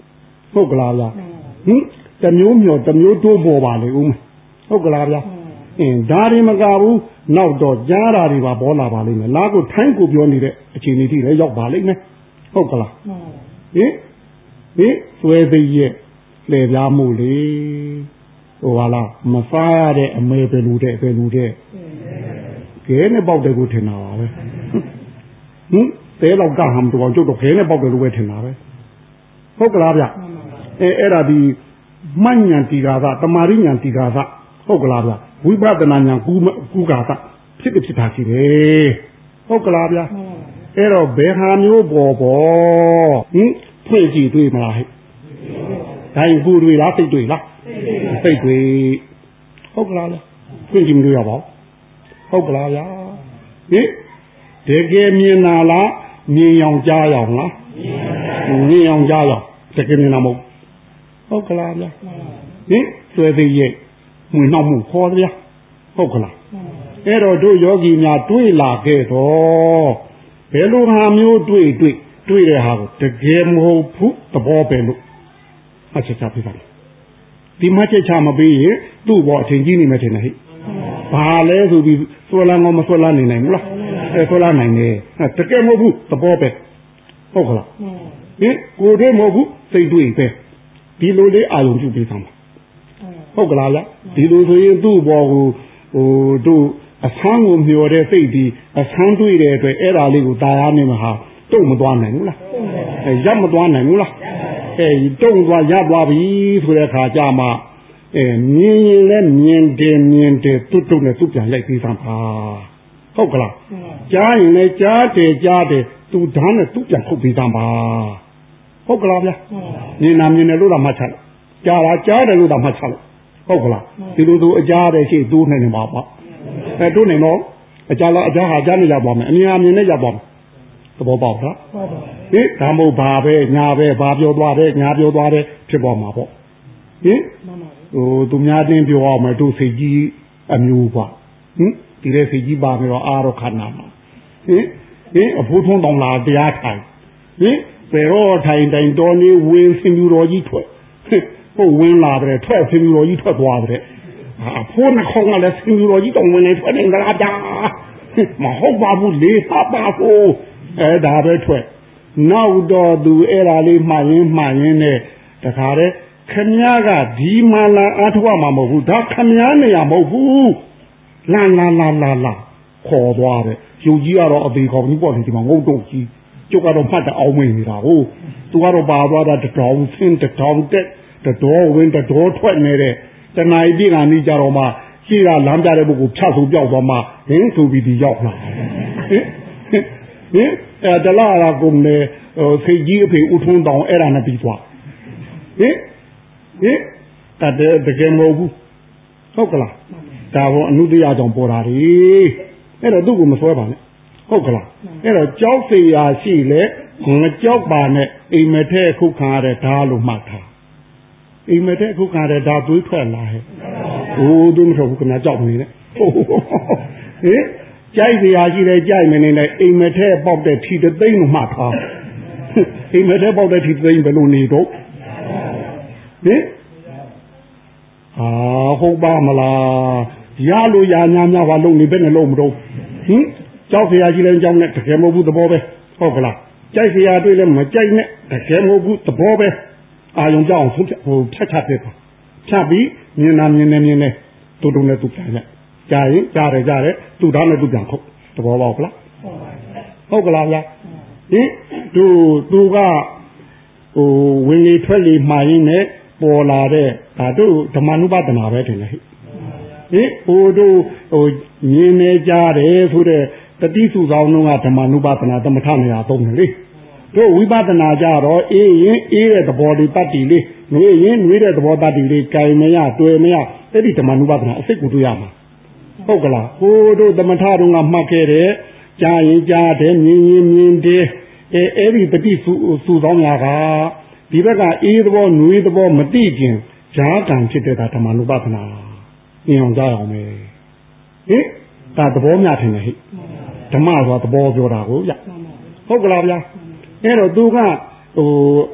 ဟုတ်ကလားဗျာဟင်တမျိုးမျိုးတမျိုးတိုးပေါ်ပါလေဦးဟုတ်ကလားဗျာအင်းဒါတွေမကဘူးနောက်တော့ကြားတာတွေပါပေါ်လာပါလိမ့်မယ်လားကိုထိုင်းကိုပြောနေတဲ့အခြေအနေထိလည်းရောက်ပါလိမ့်မယ်ဟုတ်ကလားဟင်ဟင်ဆွဲသိရဲ့လေပြားမှုလေဟိုဟာလားမစားရတဲ့အမေပဲလူတဲ့ပဲလူတဲ့ကဲနဲ့ပေါက်တယ်ကိုထင်တာပါပဲဟင်တဲတော့ကဟမ်တော့ကျုပ်တော့ခဲနဲ့ပေါက်တယ်လို့ပဲထင်တာပဲဟုတ်ကလားဗျအဲအဲ့ဒါဒီမဉ္ဇဏ်တီကာသတမာရိဉဏ်တီကာသဟုတ်ကလားဗျဝိပဿနာဉာဏ်ကူကူကာသဖြစ်ဖြစ်တာရှိတယ်ဟုတ်ကလားဗျအဲ့တော့ဘယ်ဟာမျိုးပေါ်ပေါ်ဟင်ဖွင့်ကြည့်တွေ့မလားဟဲ့ဒါရင်ကိုတွေ့လားစိတ်တွေ့လားစိတ်တွေ့ဟုတ်ကလားလဲဖွင့်ကြည့်မလို့ရပါဘူးဟုတ်ကလားဗျာဟင်တကယ်မြင်တာလားမြင်အောင်ကြားအောင်လားမြင်အောင်ကြားအောင်တကယ်မြင်တာမဟုတ်ဟုတ်ကလားဗျာဟင်ဆွဲသေးရဲ့မွေနှောက်မှုခေါ်ဗျာဟုတ်ကလားအဲ့တော့တို့ယောဂီများတွေးလာခဲ့တော့ဘယ်လိုဟာမျိုးတွေးတွေးတွေးတဲ့ဟာကိုတကယ်မဟုတ်ဘူးသဘောပဲလို့အချက်ချပြပါဒီမှချက်ချမပေးရင်သူ့ဘောအချိန်ကြီးနေမယ်ထင်တယ်ဟဲ့ဘာလဲဆိုပြီးဆွဲလန်းကောမဆွဲလန်းနေနိုင်ဘူးလားအဲဆွဲလန်းနိုင်တယ်တကယ်မဟုတ်ဘူးသဘောပဲဟုတ်ကလားဟင်ကိုယ်တည်းမဟုတ်ဘူးစိတ်တွေးပဲဒီလိုလေးအာရုံပြုပေးသမ်းပါဟုတ်ကလားလားဒီလိုဆိုရင်သူ့ဘောကိုဟိုတို့အဆန်းကိုမျောတဲ့စိတ်ဒီအဆန်းတွေးတဲ့အတွက်အဲ့ဒါလေးကိုတာယာနေမှာဟာတုံ့မသွားနိုင်ဘူးလားအဲရပ်မသွားနိုင်ဘူးလားအဲတုံ့သွားရပ်သွားပြီဆိုတဲ့အခါကျမှအဲမြင်ရင်လည်းမြင်တယ်မြင်တယ်တွတ်တွတ်နဲ့သူ့ပြန်လိုက်ပြီးသားပါဟုတ်ကလားကြားရင်လည်းကြားတယ်ကြားတယ်သူဓာတ်နဲ့သူ့ပြန်ထုတ်ပြီးသားပါဟုတ်ကလားဗျာမြင်နာမြင်တယ်လို့တော့မှတ်ချက်ကြားတာကြားတယ်လို့တော့မှတ်ချက်ဟုတ်ကလားဒီလိုသူအကြားတဲ့ရှိတိုးနေနေပါပါအဲတိုးနေတော့အကြားလားအကြားဟာကြားနေရပါမယ်အမြင်အမြင်နဲ့ရပါမယ်သဘောပေါက်လားဟင်ဒါမို့ဘာပဲညာပဲဘာပြောသွားတယ်ညာပြောသွားတယ်ဖြစ်ပေါ်မှာပေါ့ဟင်ဟိုသူများတင်းပြောအောင်မယ်တို့စိတ်ကြီးအမျိုးပါဟင်ဒီလေစိတ်ကြီးပါပြီးတော့အာရခဏမှာဟင်ဟင်အဖိုးထုံးတောင်လာတရားထိုင်ဟင်ပေရောထိုင်တိုင်တော်နေဝင်စင်ပြူတော်ကြီးထွက်ဟုတ်ဝင်လာတယ်ထွက်စင်ပြူတော်ကြီးထွက်သွားတယ်အဖိုးနှခေါင်းကလည်းစင်ပြူတော်ကြီးတောင်ဝင်နေထွက်နေကြလားဗျာမဟုတ်ပါဘူးလေဟာပါဖို့အဲဒါပဲထွက်နောက်တော့သူအဲ့ဒါလေးမှားရင်းမှားရင်းနဲ့တခါတည်းခမည်းကဒီမှလာအားထုတ်မှာမဟုတ်ဘူးဒါခမည်းနေရမဟုတ်ဘူးလာလာလာလာလာခေါ်သွားတယ်ယူကြီးကတော့အသေးကောင်းကြီးပေါ့လေဒီမှာငုတ်တော့ကြီးကျုပ်ကတော့မှတ်တအောင်မင်းနေတာဟုတ်သူကတော့ပါသွားတာတတော်ဆင်းတတော်တက်တတော်ဝင်တတော်ထွက်နေတဲ့တဏှာကြီးကနေကြတော့မှရှိတာလမ်းပြတဲ့ပုဂ္ဂိုလ်ဖြတ်ဆုံးပြောက်သွားမှဟင်းဆိုပြီးဒီရောက်လာဟင်ဟင်အဲတလားရာကုံလေစိတ်ကြီးအဖေဥထုံးတောင်အဲ့ဒါနဲ့ပြီးသွားဟင်ဟင်တတဲ့တကယ်မဟုတ်ဘူးဟုတ်ကလားဒါဘောအနုတ္တရာကြောင့်ပေါ်တာလေအဲ့တော့သူ့ကိုမစွဲပါနဲ့ဟုတ်ကလားအဲ့တော့ကြောက်စေရာရှိလေငကြောက်ပါနဲ့အိမ်မထဲခုခံရတဲ့ဓာတ်လို့မှတ်ထားအိမ်မထဲခုခံရတဲ့ဓာတ်သွေးထွက်လာဟဲ့ဟိုးသူမထွက်ဘူးခဏကြောက်နေတယ်ဟင်ကြိုက်စရာရှိတယ်ကြိုက်မနေနဲ့အိမ်မထဲပေါက်တဲ့ထီတသိန်းလို့မှတ်ထားအိမ်မထဲပေါက်တဲ့ထီတသိန်းဘယ်လိုနေတော့ဟင်အာဟုတ်ပါမလားရလို့ရညာညာဘာလုံးနေဘယ်နဲ့လုံးမတော့ဟင်ကြောက်စရာရှိတယ်ကြောက်နဲ့တကယ်မဟုတ်ဘူးသဘောပဲဟုတ်ကလားကြိုက်စရာတွေ့လဲမကြိုက်နဲ့တကယ်မဟုတ်ဘူးသဘောပဲအာယုံကြောက်အောင်ဟိုဖြတ်ချပြပါဖြတ်ပြီးမြင်နာမြင်နေမြင်နေတူတူနဲ့သူပြန်လိုက်ကြားရင်ကြားတယ်ကြားတယ်သူ့သားနဲ့သူပြန်ခုတ်သဘောပေါက်လားဟုတ်ကလားဗျာဟင်သူသူကဟိုဝင်လေထွက်လေမှာရင်းနဲ့ပေါ်လာတဲ့ဒါတို့ဓမ္မနုပဒနာပဲထင်တယ်ဟိဟင်ဟိုတို့ဟိုမြင်နေကြတယ်ဆိုတဲ့တတိစုဆောင်လုံးကဓမ္မနုပဒနာသမထနေရာသုံးတယ်လေတို့ဝိပဿနာကြတော့အေးရင်အေးတဲ့သဘောလေးတတ်တည်လေးနှွေးရင်နှွေးတဲ့သဘောတတ်တည်လေးကြိုင်မရတွေ့မရအဲ့ဒီဓမ္မနုပဒနာအစိတ်ကိုတွေ့ရမှာဟုတ်ကလားဟိုတို့သမထတုန်းကမှတ်ခဲ့တဲ့ကြားရင်ကြားတယ်မြင်ရင်မြင်တယ်အဲအဲ့ဒီတတိစုစုဆောင်ရာကဒီဘက်ကအေးသဘောနှွေးသဘောမတိခြင်းဈာကံဖြစ်တဲ့ဓမ္မနုပဒနာမြင်အောင်ကြားအောင်မယ်ဟင်ဒါသဘောများထင်တယ်ဟိဓမ္မဆိုတာသဘောပြောတာကိုဗျဟုတ်ကလားဗျာအဲ့တော့သူကဟို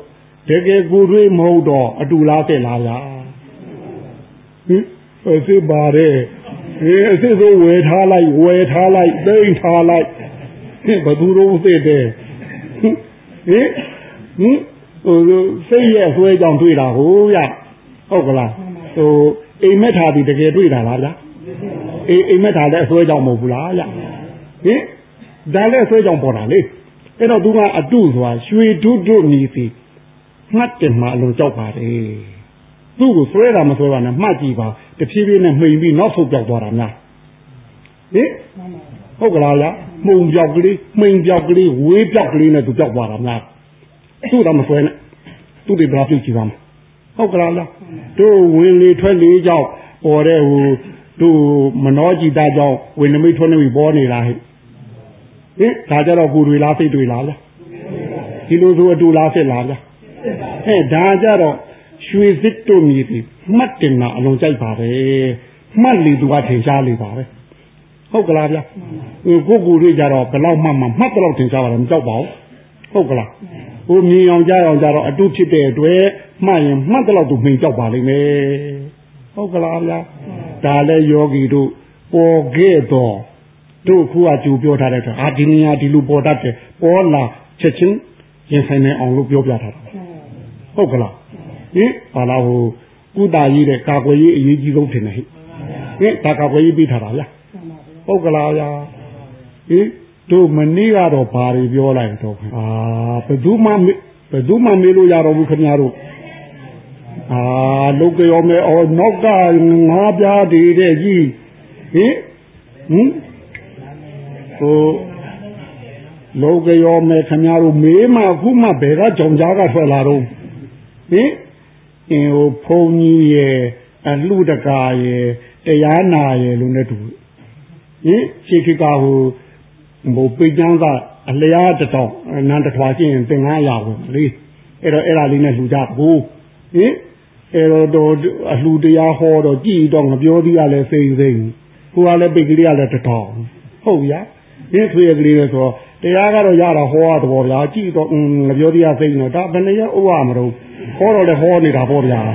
တကယ်ကိုတွေးမဟုတ်တော့အတူလားတဲ့လားဗျာဟင်အစ်စ်ပါတယ်အေးအစ်စ်ဆိုဝယ်ထားလိုက်ဝယ်ထားလိုက်သိမ့်ထားလိုက်ဟင်ဘသူတို့သိတဲ့ဟင်ဟင်ဟိုစိတ်ရဲ့ဆွဲကြောင်တွေ့တာဟုတ်ရဟုတ်ကလားဟိုအိမ်မက်ထားပြီးတကယ်တွေ့တာလားဗျာအေးအိမ်မက်ထားလည်းအဆွဲကြောင်မဟုတ်ဘူးလားဗျဟင်ဒါလည်းအဆွဲကြောင်ပေါ်တာလေအဲ့တော့သူကအတုဆိုတာရွှေဒုဒုမြည်စီမှတ်တယ်မှအလိုကြောက်ပါတယ်သူ့ကိုဆွဲတာမဆွဲပါနဲ့မှတ်ကြည့်ပါတဖြည်းဖြည်းနဲ့မှိန်ပြီးနောက်ဆုတ်ပြောက်သွားတာများဟင်ဟုတ်ကလားဗျာမှုံပြောက်ကလေးမှိန်ပြောက်ကလေးဝေးပြောက်ကလေးနဲ့သူပြောက်သွားတာများသူ့တော့မဆွဲနဲ့သူ့တွေဘယ်လိုပြုတ်ကြည့်ပါမဟုတ်ကလားလားတို့ဝင်လေထွက်လေကြောက်ပေါ်တဲ့ဟိုတို့မနောကြည်တာကြောင့်ဝင်နမိတ်ထွက်နေပြီးပေါ်နေလားဟဲ့ဟင်ဒါကြတော့ကိုယ်တွေလားစိတ်တွေလားလားဒီလိုဆိုအတူလားဖြစ်လားဗျာဟဲ့ဒါကြတော့ရွှေစစ်တို့မြည်ပြီးမှတ်တင်တာအလုံးကြိုက်ပါပဲမှတ်လေသူကထင်ရှားလေပါပဲဟုတ်ကလားဗျာဟိုကိုယ်ကိုယ်တွေကြတော့ဘယ်တော့မှမမှတ်တော့ထင်ရှားပါတော့မကြောက်ပါဘူးဟုတ်ကလားဟိုမြင်အောင်ကြားအောင်ကြတော့အတုဖြစ်တဲ့အတွက်မှတ်ရင်မှတ်တော့သူမှင်ကြောက်ပါလိမ့်မယ်ဟုတ်ကလားဗျာဒါလည်းယောဂီတို့ပေါ်ခဲ့တော့တို့ခုကကြိုပြောထားတဲ့အာဒီနီယာဒီလိုပေါ်တတ်တယ်ပေါ်လာချက်ချင်းရင်ဆိုင်နေအောင်လို့ပြောပြထားတာဟုတ်ကလားဟင်ဘာလားဟိုကုတာကြီးတဲ့ကာကွယ်ရေးအရေးကြီးဆုံးထင်တယ်ဟိဟင်ဒါကာကွယ်ရေးပြီးထားတာဗျာဟုတ်ကလားဗျာဟင်တို့မနေ့ကတော့ဘာတွေပြောလိုက်တော့အာဘယ်သူမှဘယ်သူမှမေးလို့ရတော့ဘူးခင်ဗျားတို့အာလုတ်ကြောမဲအော်နောက်ကငါးပြားတည်တဲ့ကြီးဟင်ဟင်ဟိုလောကရောမဲခင်ဗျားတို့မေးမှခုမှဘယ်ကကြောင်ကြားကထွက်လာတော့ဟင်အင်းဟိုဖုန်ကြီးရဲ့အလှတကာရဲ့တရားနာရဲ့လို့နဲ့တူဟင်ခြေခိကဟိုဟိုပိတ်ချမ်းသာအလျားတတောင်နန်းတထွားချင်းသင်္ကားရဝင်လေအဲ့တော့အဲ့ဒါလေးနဲ့လှူကြဘူးဟင်အဲ့တော့အလှတရားဟောတော့ကြည်တော့ငပြောသေးရလဲစိမ့်စိမ့်ကိုကလည်းပိတ်ကလေးကလည်းတထောင်ဟုတ်ဗျာဒီဆွေကလေးလဲဆိုတရားကတော့ရတာဟောရတော့ဗျာကြည်တော့ငပြောသေးရစိမ့်တော့ဒါဘယ်နဲ့ရဥရမလို့ဟောတော့လည်းဟောနေတာပေါ့ဗျာ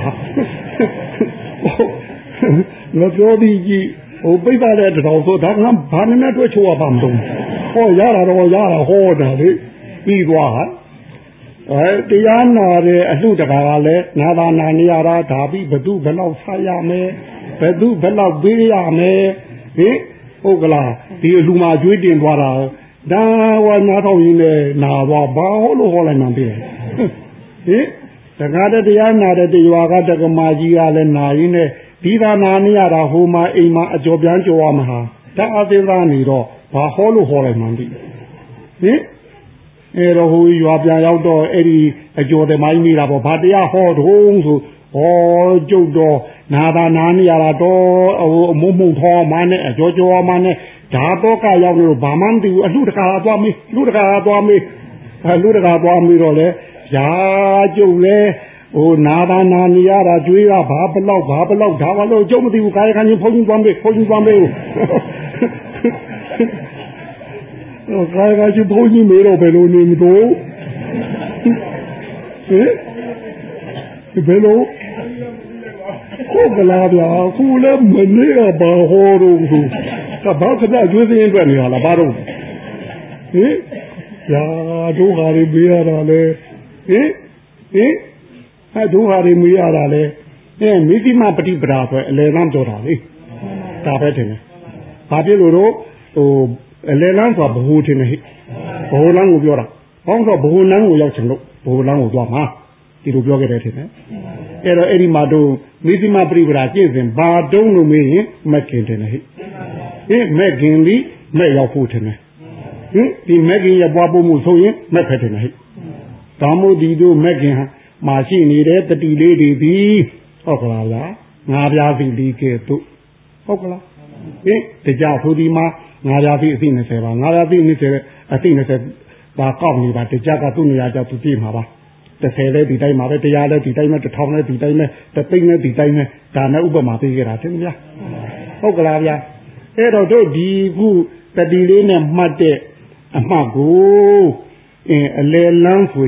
ငပြောသေးကြည်ဟိုပိတ်ပါတဲ့တထောင်ဆိုဒါကဘာနဲ့တွေ့ချိုးရပါမလို့ဟောရတာတော့ရတာဟောတာလေပြီးသွားဟာအဲတရားနာတဲ့အလှတကာကလည်းနာသာနာနေရတာဒါပြီးဘသူဘယ်လောက်ဆက်ရမယ်ဘသူဘယ်လောက်ပေးရမယ်ဟင်ဟုတ်ကလားဒီအလှမှာကျွေးတင်သွားတာဒါဝါနာထောင်ရင်းနဲ့နာသွားဘာဟောလို့ဟောလိုက်မှန်းပြီးဟင်တကားတဲ့တရားနာတဲ့တရားကတက္ကမကြီးကလည်းနာရင်းနဲ့ဒီသာနာနေရတာဟိုမှာအိမ်မှာအကျော်ပြန်ကြော်ရမှာဟာဒါအသေးသားနေတော့ဘာဟောလို့ဟောလိုက်မှန်းပြီးဟင်အဲ့တော့ဟိုရွာပြန်ရောက်တော့အဲ့ဒီအကျော်တမိုင်းမိတာပေါ့ဘာတရားဟောတုံးဆိုဟောကျုပ်တော့နာသာနာနေရတာတော့ဟိုအမုံမုံထောမှနဲ့အကျော်ကျော်မှနဲ့ဓာတော့ကရောက်နေတော့ဘာမှမသိဘူးအလှတကာသွားမေးလူတကာသွားမေးအလှတကာသွားမေးတော့လေရာကျုပ်လေဟိုနာသာနာနေရတာကျွေးရဘာဘလောက်ဘာဘလောက်ဒါဘာလို့ကျုပ်မသိဘူးကာယကံချင်းဖုန်းကြီးသွားမေးဖုန်းကြီးသွားမေး哦，该该去偷鸡没了，别弄你们多。诶，你别弄。好个拉的啊，后来门那个把好东西，他把可在就是人转的了，把东。诶，呀，都还得没呀啦嘞。诶，诶，还都还得没呀啦嘞。诶，没什么不地不大块，来咱做啥嘞？大白天的，把这路路都。အလေလန်းဆိုဘဟုထင်နေဟိဘဟုလန်းကိုပြောတာဟောင်းဆိုဘဟုလန်းကိုရောက်ချင်လို့ဘဟုလန်းကိုသွားမှာဒီလိုပြောခဲ့တယ်ထင်တယ်အဲ့တော့အဲ့ဒီမှာတို့မိသိမပရိပဒါကျင့်စဉ်ဘာတုံးလို့မေးရင်မက်ခင်တယ်ဟိဟင်မက်ခင်ပြီးမက်ရောက်ဖို့ထင်တယ်ဟင်ဒီမက်ခင်ရပွားဖို့မှုဆိုရင်မက်ဖက်တယ်ဟိဒါမို့ဒီတို့မက်ခင်ဟာမရှိနေတဲ့တတိလေးတွေပြီးဟုတ်ကလားလားငါးပြားစီလီကဲ့သို့ဟုတ်ကလားဟင်တရားဆိုဒီမှာငါးရာပြီအသိ၂၀ပါငါးရာပြီ၂၀အသိ၂၀ပါကောက်နေပါတရားကသူ့နေရာကြောင့်သူကြည့်မှာပါတစ်ဆယ်လဲဒီတိုင်းမှာပဲတရားလဲဒီတိုင်းပဲတစ်ထောင်လဲဒီတိုင်းပဲတစ်သိန်းလဲဒီတိုင်းပဲဒါနဲ့ဥပမာပေးကြတာသိမလားဟုတ်ကလားဗျာအဲ့တော့တို့ဒီခုတတိလေးနဲ့မှတ်တဲ့အမှတ်ကိုအင်းအလေလန်းဆိုရင်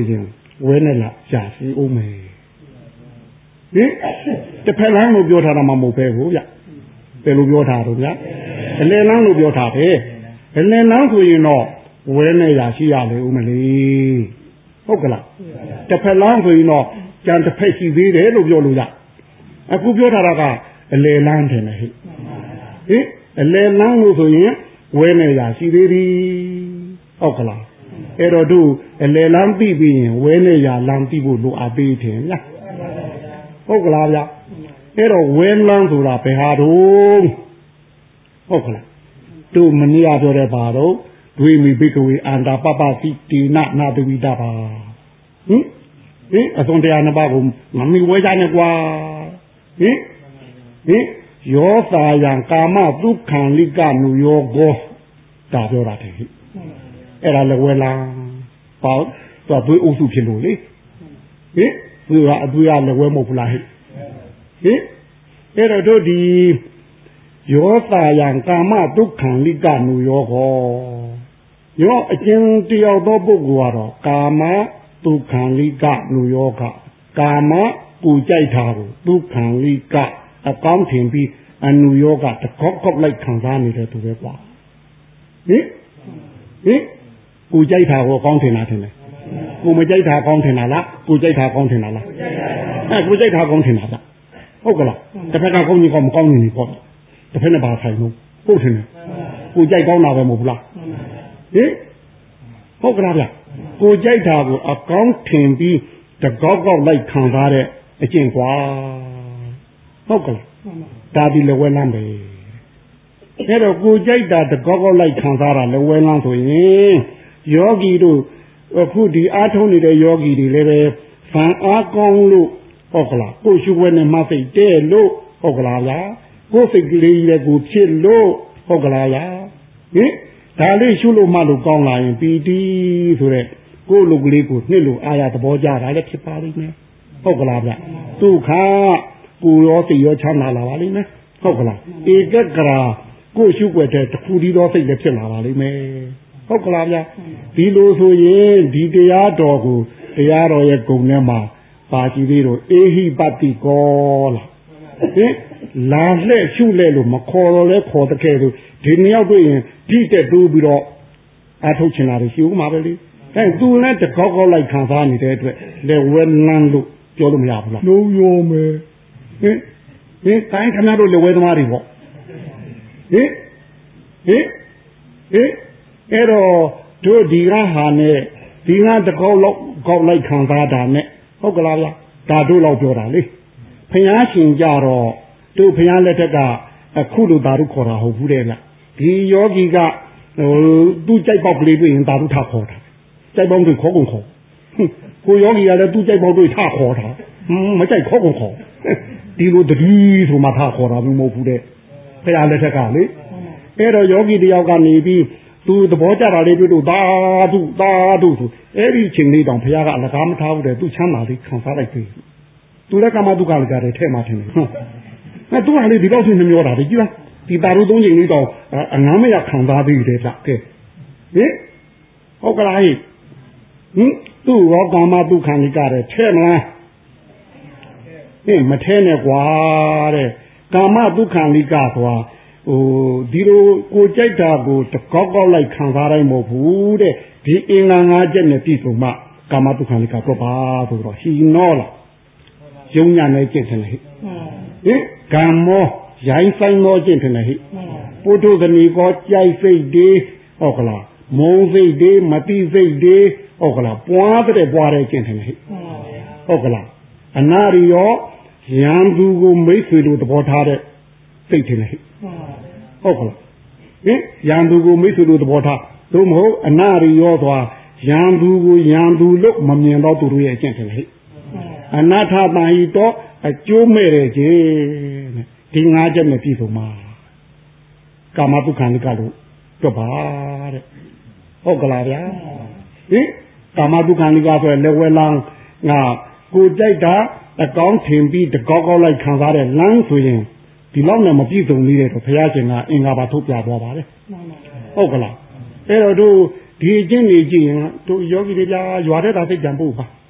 ဝဲနဲ့လားကြာစီဦးမယ်ဟင်တစ်ဖက်လမ်းလို့ပြောထားတာမှမဟုတ်ပဲကိုဗျဘယ်လိုပြောထားတော့ဗျအလယ်လမ်းလို့ပြောထားတယ်အလယ်လမ်းဆိုရင်တော့ဝဲနဲ့ရာရှိရလေဦးမလေးဟုတ်ကလားတစ်ဖက်လမ်းဆိုရင်တော့ကြံတစ်ဖက်ရှိသေးတယ်လို့ပြောလို့ရအခုပြောထားတာကအလယ်လမ်းတယ်ဟဲ့ဟင်အလယ်လမ်းလို့ဆိုရင်ဝဲနဲ့ရာရှိသေးသည်ဟုတ်ကလားအဲ့တော့တို့အလယ်လမ်းပြီးပြီးရင်ဝဲနဲ့ရာလမ်းပြီးဖို့လိုအပ်သေးတယ်လားဟုတ်ကလားဗျအဲ့တော့ဝဲလမ်းဆိုတာဘယ်ဟာတော့ဟုတ်ကလားတို့မနေ့ကပြောတဲ့ဘာတော့ဒွေမီဘိကဝေအန္တာပပတိတိနာနာတဝိတာပါဟင်ဟင်အစွန်တရားနှစ်ပါးကိုမမီဝဲကြနဲ့ကွာဟင်ဟင်ယောသာယံကာမဒုက္ခံလိကနုယောကောဒါပြောတာတဲ့ဟိအဲ့ဒါလည်းဝဲလာပေါ့တော့သွေးအုပ်စုဖြစ်လို့လေဟင်သူကအသွေးကလည်းဝဲမဟုတ်ဘူးလားဟိဟင်အဲ့တော့တို့ဒီယောသာယံကာမဒုက္ခံလိကနုယောကောယောအကျဉ်းတယောက်သောပုဂ္ဂိုလ်ကတော့ကာမဒုက္ခံလိကနုယောကကာမကိုကြိုက်တာကိုဒုက္ခံလိကအကောင်းထင်ပြီးအနုယောကတကောက်ကောက်လိုက်ခံစားနေတဲ့သူပဲကွာဟင်ဟင်ကိုကြိုက်တာကိုကောင်းထင်တာထင်တယ်ကိုမကြိုက်တာကောင်းထင်တာလားကိုကြိုက်တာကောင်းထင်တာလားအဲကိုကြိုက်တာကောင်းထင်တာဗျဟုတ်ကလားတစ်ဖက်ကကောင်းကြီးကောင်းမကောင်းကြီးပေါ့တစ်ဖက်နဲ့ဘာဆိုင်လို့ဟုတ်ထင်တယ်ကိုကြိုက်ကောင်းတာပဲမဟုတ်ဘူးလားဟင်ဟုတ်ကလားဗျကိုကြိုက်တာကိုအကောင်းထင်ပြီးတကောက်ကောက်လိုက်ခံစားတဲ့အကျင့်ကွာဟုတ်ကလားဒါဒီလည်းဝဲလမ်းပဲအဲ့တော့ကိုကြိုက်တာတကောက်ကောက်လိုက်ခံစားတာလည်းဝဲလမ်းဆိုရင်ယောဂီတို့အခုဒီအားထုတ်နေတဲ့ယောဂီတွေလည်းပဲဖန်အားကောင်းလို့ဟုတ်ကလားကိုရှုွယ်နဲ့မစိတ်တဲ့လို့ဟုတ်ကလားဗျာကိုစိတ်ကလေးလည်းကိုဖြစ်လို့ဟုတ်ကလားဗျာဟင်ဒါလေးရှုလို့မှလို့ကောင်းလာရင်ပီတိဆိုတဲ့ကိုလူကလေးကိုနှစ်လို့အာရသဘောကြတာလည်းဖြစ်ပါလိမ့်မယ်ဟုတ်ကလားဗျဒုက္ခကိုရောစိတ်ရောချမ်းသာလာပါလိမ့်မယ်ဟုတ်ကလားဧကဂရာကိုရှုွယ်တဲ့တခုတည်းသောစိတ်လည်းဖြစ်လာပါလိမ့်မယ်ဟုတ်ကလားဗျဒီလိုဆိုရင်ဒီတရားတော်ကိုတရားတော်ရဲ့ဂုဏ်ထဲမှာပါကြည့်သေးတော့အေဟိပတိကောလားဟင်လာလှဲ့ရှုလဲလို့မခေါ်တော့လဲခေါ်တဲ့ကဲလို့ဒီနှစ်ယောက်တွေ့ရင်ဒီတက်တိုးပြီးတော့အထုတ်ချင်တာရှိဦးမှာပဲလေအဲသူလည်းတကောက်ကောက်လိုက်ခံစားနေတဲ့အတွက်လေဝဲလန်းလို့ပြောလို့မရဘူးလားလုံးရောမယ်ဟင်ဟင်တိုင်းခင်ဗျားတို့လေဝဲသမားတွေပေါ့ဟင်ဟင်ဟင်အဲ့တော့တို့ဒီကဟာနဲ့ဒီကတကောက်လောက်ကောက်လိုက်ခံစားတာနဲ့ဟုတ်ကလားဗျာဒါတို့လောက်ပြောတာလေဖျားရှင်ကြတော့တို့ဖျားလက်ထက်ကအခုလိုဓာတုခေါ်တာဟုတ်ဘူးတဲ့လားဒီယောဂီကဟိုသူ့ကြိုက်ပေါက်ကလေးတွေ့ရင်ဓာတုထခေါ်တာကြိုက်ပေါက်တွေခေါ်ကုန်ခေါ်ကိုယောဂီကလည်းသူ့ကြိုက်ပေါက်တွေထခေါ်တာမကြိုက်ခေါ်ကုန်ခေါ်ဒီလိုတတိဆိုမှထခေါ်တာမျိုးမဟုတ်ဘူးတဲ့ဖျားလက်ထက်ကလေအဲ့တော့ယောဂီတယောက်ကနေပြီးသူသဘောကျတာလေးတွေ့လို့သာဓုသာဓုဆိုအဲ့ဒီချိန်လေးတောင်ဖျားကအလကားမထားဘူးတဲ့သူချမ်းသာလေးခံစားလိုက်ပြီသူလည်းကာမတုကလည်းကြတယ်ထဲ့မှထင်တယ်ဟုတ်အဲသူကလေဒီတော့သူနှမျောတာလေကြည့်လားဒီတာတို့သုံးချိန်လေးတော့အငမ်းမရခံစားပြီးတယ်လားကဲဟင်ဟုတ်ကလားဟင်သူ့ရောကာမတုခံကြတယ်ထဲ့မလားဟင်မထဲနဲ့ကွာတဲ့ကာမတုခံလိကဆိုတာဟိုဒီလိုကိုကြိုက်တာကိုတကောက်ကောက်လိုက်ခံစားတိုင်းမဟုတ်ဘူးတဲ့ဒီအင်္ဂါ၅ချက်နဲ့ပြည့်စုံမှကာမတုခံလိကတော့ပါဆိုတော့ဟီနောလားယုံညာနဲ့ကျင့်တယ်ဟဲ့ဟင်ကံမောရိုင်းဆိုင်သောကျင့်တယ်ဟဲ့ပုထုဇဏီကောကြိုက်စိတ်တွေဟုတ်ကလားမုံစိတ်တွေမတိစိတ်တွေဟုတ်ကလားပွားတဲ့ပွားတဲ့ကျင့်တယ်ဟဲ့ဟုတ်ကလားအနာရီရောရံသူကိုမိတ်ဆွေတို့သဘောထားတဲ့စိတ်တယ်ဟဲ့ဟုတ်ကလားဟင်ရံသူကိုမိတ်ဆွေတို့သဘောထားသို့မဟုတ်အနာရီရောသွားရံသူကိုရံသူလို့မမြင်တော့သူတို့ရဲ့အကျင့်တယ်ဟဲ့အနာထပန်ဤတော့အကျိုးမဲ့တဲ့ခြင်းဒီငါးချက်နဲ့ပြည့်စုံမှာကာမတုခံလိကလို့တော့ပါတဲ့ဟုတ်ကလားဗျာဟင်ကာမတုခံလိကဆိုလက်ဝဲလန်းငါကိုကြိုက်တာအကောင်းထင်ပြီးတကောက်ကောက်လိုက်ခံစားတဲ့လမ်းဆိုရင်ဒီလောက်နဲ့မပြည့်စုံသေးတဲ့တော့ဘုရားရှင်ကအင်္ဂါပါထုတ်ပြသွားပါတယ်ဟုတ်ကလားအဲ့တော့တို့ဒီအကျင့်တွေကြည့်ရင်တို့ယောဂီတွေပြရွာတဲ့တာစိတ်ကြံဖို့ပါ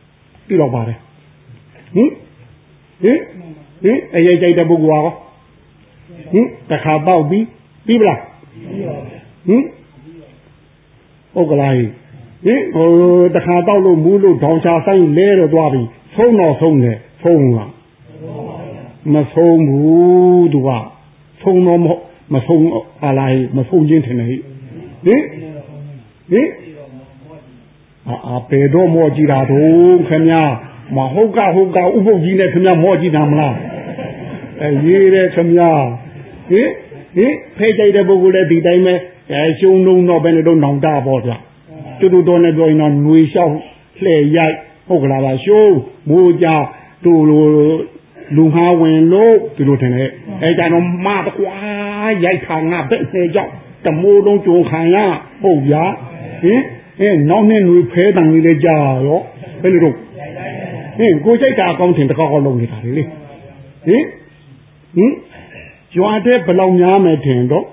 ပြီးတော့ပါတယ်ဟင်ဟင်ဟင်အရေးကြိုက်တဲ့ပုဂ္ဂိုလ်ရောဟင်တခါပေါက်ပြီးပြီးပလားဟင်ဟုတ်ကလားဟင်ဟိုတခါတောက်လို့မူးလို့ဒေါင်ချဆိုင်လဲတော့သွားပြီဆုံးတော့ဆုံးတယ်ဆုံးလားမဆုံးဘူးသူကဆုံးတော့မဆုံးအလားမဆုံးချင်းထင်တယ်ဟင်ဟင်အာပေတော့မောကြည့်တာတော့ခင်ဗျာမဟုတ်ကဟုတ်ကဥပုပ်ကြီးနဲ့ခင်ဗျာမောကြည့်တာမလားအဲရေးတယ်ခင်ဗျာဟင်ဟင်ဖိတ်ကြိုက်တဲ့ပုဂ္ဂိုလ်လည်းဒီတိုင်းပဲအဲရှုံလုံးတော့ဘယ်နဲ့တော့နောင်တပေါ့ဗျာတူတူတော်နဲ့ပြောရင်တော့ຫນွေလျှောက်လှဲ့ရိုက်ဟုတ်ကလားပါရှုံးမိုးကြတူလိုလူဟာဝင်လို့ဒီလိုထင်တယ်အဲကြတော့မတကွာရိုက်ခါငါပဲ့နေကြောက်တမိုးလုံးကြုံခံရဟုတ်ဗျာဟင်အဲနောက်နဲ့ຫນွေဖဲတန်ကြီးလည်းကြာရောဘယ်လိုတော့ဟင်ကိုကြိုက်တာအကောင်းထင်တကောက်ကောက်လုံးနေတာလေဟင်ဟင်ကျွာတဲ့ဘယ်လောက်များမယ်ထင်တော့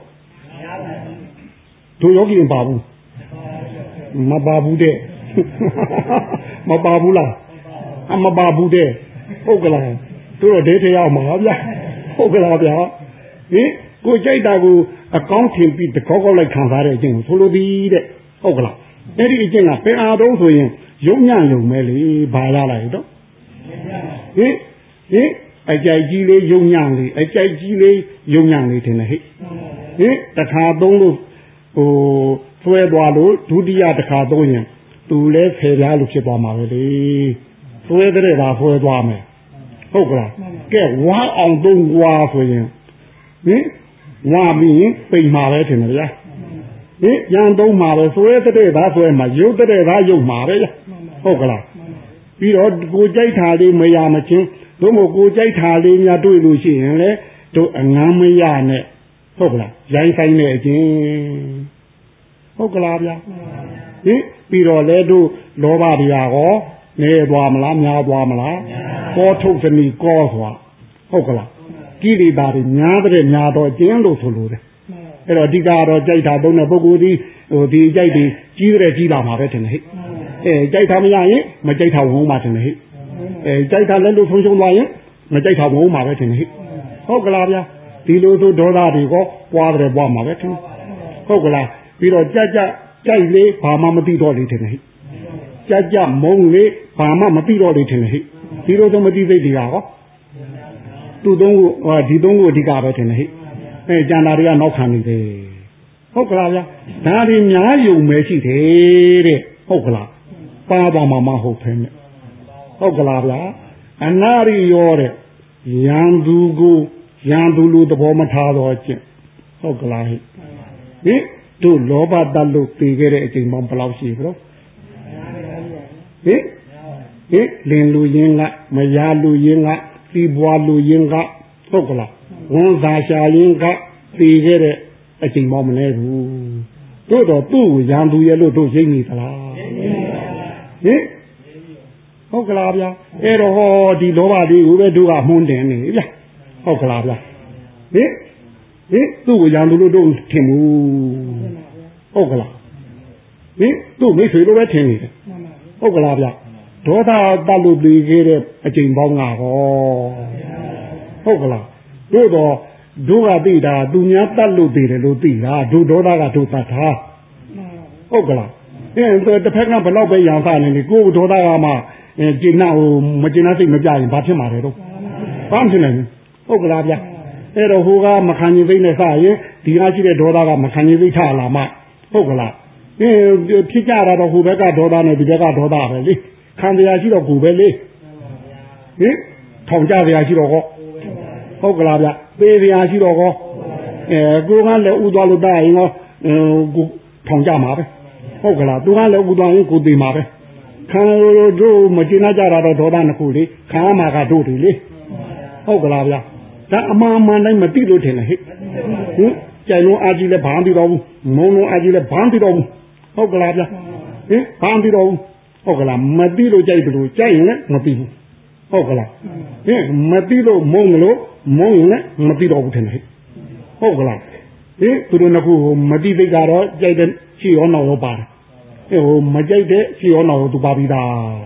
တို့ယောဂီမပါဘူးမပါဘူးတဲ့မပါဘူးလားအမပါဘူးတဲ့ဟုတ်ကလားတို့တော့ဒိဋ္ဌိရောက်မှာဗျာဟုတ်ကလားဗျာဟင်ကိုကြိုက်တာကိုအကောင်းထင်ပြီးတကောက်ကောက်လိုက်ခံစားတဲ့အချင်းကိုဆိုလိုသည်တဲ့ဟုတ်ကလားအဲ့ဒီအချင်းကပင်အားတော့ဆိုရင်ရုံညံ့ရုံပဲလေဘာရလိုက်တော့ဟင်ဟင်အကြိုက်ကြီးလေးယုံညံ့လေးအကြိုက်ကြီးလေးယုံညံ့လေးထင်တယ်ဟဲ့ဟင်တခါသုံးလို့ဟိုဆွဲသွားလို့ဒုတိယတခါသုံးရင်သူလဲဖယ်ပြားလို့ဖြစ်သွားမှာပဲလေဆွဲတဲ့ပါဆွဲသွားမယ်ဟုတ်ကလားကဲဝါအောင်သုံးွားဆိုရင်ဟင်ဝါပြီးရင်ပိန်မှာပဲထင်တယ်ဗျာဟင်ရန်သုံးမှာပဲဆွဲတဲ့ပါဆွဲမှာရုပ်တဲ့ပါရုပ်မှာပဲဟုတ်ကလားပြီးတော့ကိုကြိုက်တာလေးမရမချင်းတို့မို့ကိုကြိုက်တာလေးများတွေ့လို့ရှိရင်လေတို့အငမ်းမရနဲ့ဟုတ်ကလားရိုင်းဆိုင်တဲ့အချင်းဟုတ်ကလားဗျာဟင်ပြီးတော့လေတို့လောဘတရားရောနေသွားမလားများသွားမလားကောထုတ်စနီကောဆိုတာဟုတ်ကလားကိလေသာတွေများတဲ့များတော့ကျင်းလို့ဆိုလို့တယ်အဲ့တော့အဓိကတော့ကြိုက်တာသုံးတဲ့ပုဂ္ဂိုလ်ဒီဟိုဒီကြိုက်ပြီးကြီးတဲ့ကြီးလာမှာပဲထင်တယ်ဟဲ့အဲကြိုက်တာမရရင်မကြိုက်တာဝုန်းမှာထင်တယ်ဟဲ့အဲကြိုက်တာလက်လို့ဆုံးရှုံးသွားရင်မကြိုက်တာဝုန်းမှာပဲထင်တယ်ဟဲ့ဟုတ်ကလားဗျာဒီလိုဆိုဒေါသတွေကိုပွားတယ်ပွားမှာပဲထင်ဟုတ်ကလားပြီးတော့ကြက်ကြက်ကြိုက်လေးဘာမှမသိတော့လေထင်တယ်ဟဲ့ကြက်ကြက်မုန်းလေးဘာမှမသိတော့လေထင်တယ်ဟဲ့ဒီလိုဆိုမသိစိတ်တွေကဟောသူ့သုံးကိုဒီသုံးကိုအဓိကပဲထင်တယ်ဟဲ့အဲကျန်တာတွေကနောက်ခံနေတယ်ဟုတ်ကလားဗျာဒါတွေများယုံမဲရှိတယ်တဲ့ဟုတ်ကလားပါပါမမဟုတ်ဖ ೇನೆ ဟုတ်ကလားဗျာအနာရိရောတဲ့ရန်သူကိုရန်သူလူသဘောမထားတော့ခြင်းဟုတ်ကလားဟဲ့ဟင်တို့လောဘတတ်လို့ပြေခဲ့တဲ့အချိန်ပေါင်းဘယ်လောက်ရှိကြတော့ဟင်ဟင်လင်လူရင်းကမယားလူရင်းကစီးပွားလူရင်းကဟုတ်ကလားဝန်သာရှာရင်းကပြေခဲ့တဲ့အချိန်ပေါင်းမလဲဘူးတို့တော့သူ့ကိုရန်သူရဲ့လို့တို့ရိပ်နေသလားဟင်ဟုတ်ကလားဗျာအဲ့တော့ဟောဒီလောဘလေးကိုပဲတို့ကမှုန်းတယ်နေဗျာဟုတ်ကလားဗျာဟင်ဟင်သူ့ကိုရန်သူလို့တို့ထင်ဘူးဟုတ်ကလားဟင်သူ့မိတ်ဆွေလိုပဲထင်နေတယ်ဟုတ်ကလားဗျာဒေါသတတ်လို့ပြီးခဲ့တဲ့အချိန်ပေါင်းကဟောဟုတ်ကလားတို့တော့တို့ကသိတာသူများတတ်လို့ပြီးတယ်လို့သိတာတို့ဒေါသကတို့တတ်တာဟုတ်ကလားအဲတစ်ဖက်ကဘလောက်ပဲရန်စားနေလေကိုယ်ဒေါသကမှကျင်နာဟိုမကျင်နာစိတ်မပြရင်ဘာဖြစ်မှာလဲတော့ဘာမှဖြစ်နိုင်ဘူးဟုတ်ကလားဗျာအဲ့တော့ဟိုကမခံနိုင်သိနဲ့စရင်ဒီကရှိတဲ့ဒေါသကမခံနိုင်သိထလာမှဟုတ်ကလားအဲဖြစ်ကြတာတော့ဟိုဘက်ကဒေါသနဲ့ဒီဘက်ကဒေါသပဲလေခံတရားရှိတော့ကိုပဲလေဟင်ထောင်ကြတရားရှိတော့ဟောဟုတ်ကလားဗျသေတရားရှိတော့ဟောအဲကိုကလည်းဥသွားလို့တာရင်ဟောကိုထောင်ကြမှာပဲဟုတ်ကလားသူကလည်းဥသွားရင်ကိုသေမှာပဲခံတို့မကျင်နာကြတာတော့ဒေါသနှစ်ခုလေခံရမှာကတို့တွေလေဟုတ်ကလားဗျာဒါအမှန်မှန်တိုင်းမသိလို့ထင်တယ်ဟဲ့ဟင်ကြိုင်လုံးအာကြီးလည်းဘာမှမသိတော့ဘူးမုံလုံးအာကြီးလည်းဘာမှမသိတော့ဘူးဟုတ်ကလားဗျာဟင်ဘာမှမသိတော့ဘူးဟုတ်ကလားမသိလို့ကြိုက်တယ်လို့ကြိုက်ရင်လည်းမသိဘူးဟုတ်ကလားဟင်မသိလို့မုံလို့မုံရင်လည်းမသိတော့ဘူးထင်တယ်ဟဲ့ဟုတ်ကလားဟင်သူတို့နှစ်ခုမသိသိကတော့ကြိုက်တဲ့ရှိရောနောက်ရောပါတယ်ဟိုမကြိုက်တဲ့ရှိရောနောက်ရောသူပါပြီးသား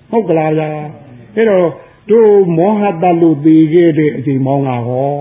ဟုတ်ကလားဗျာအဲ့တော့တို့မောဟတလို့ပြီးခဲ့တဲ့အချိန်မောင်းတာဟော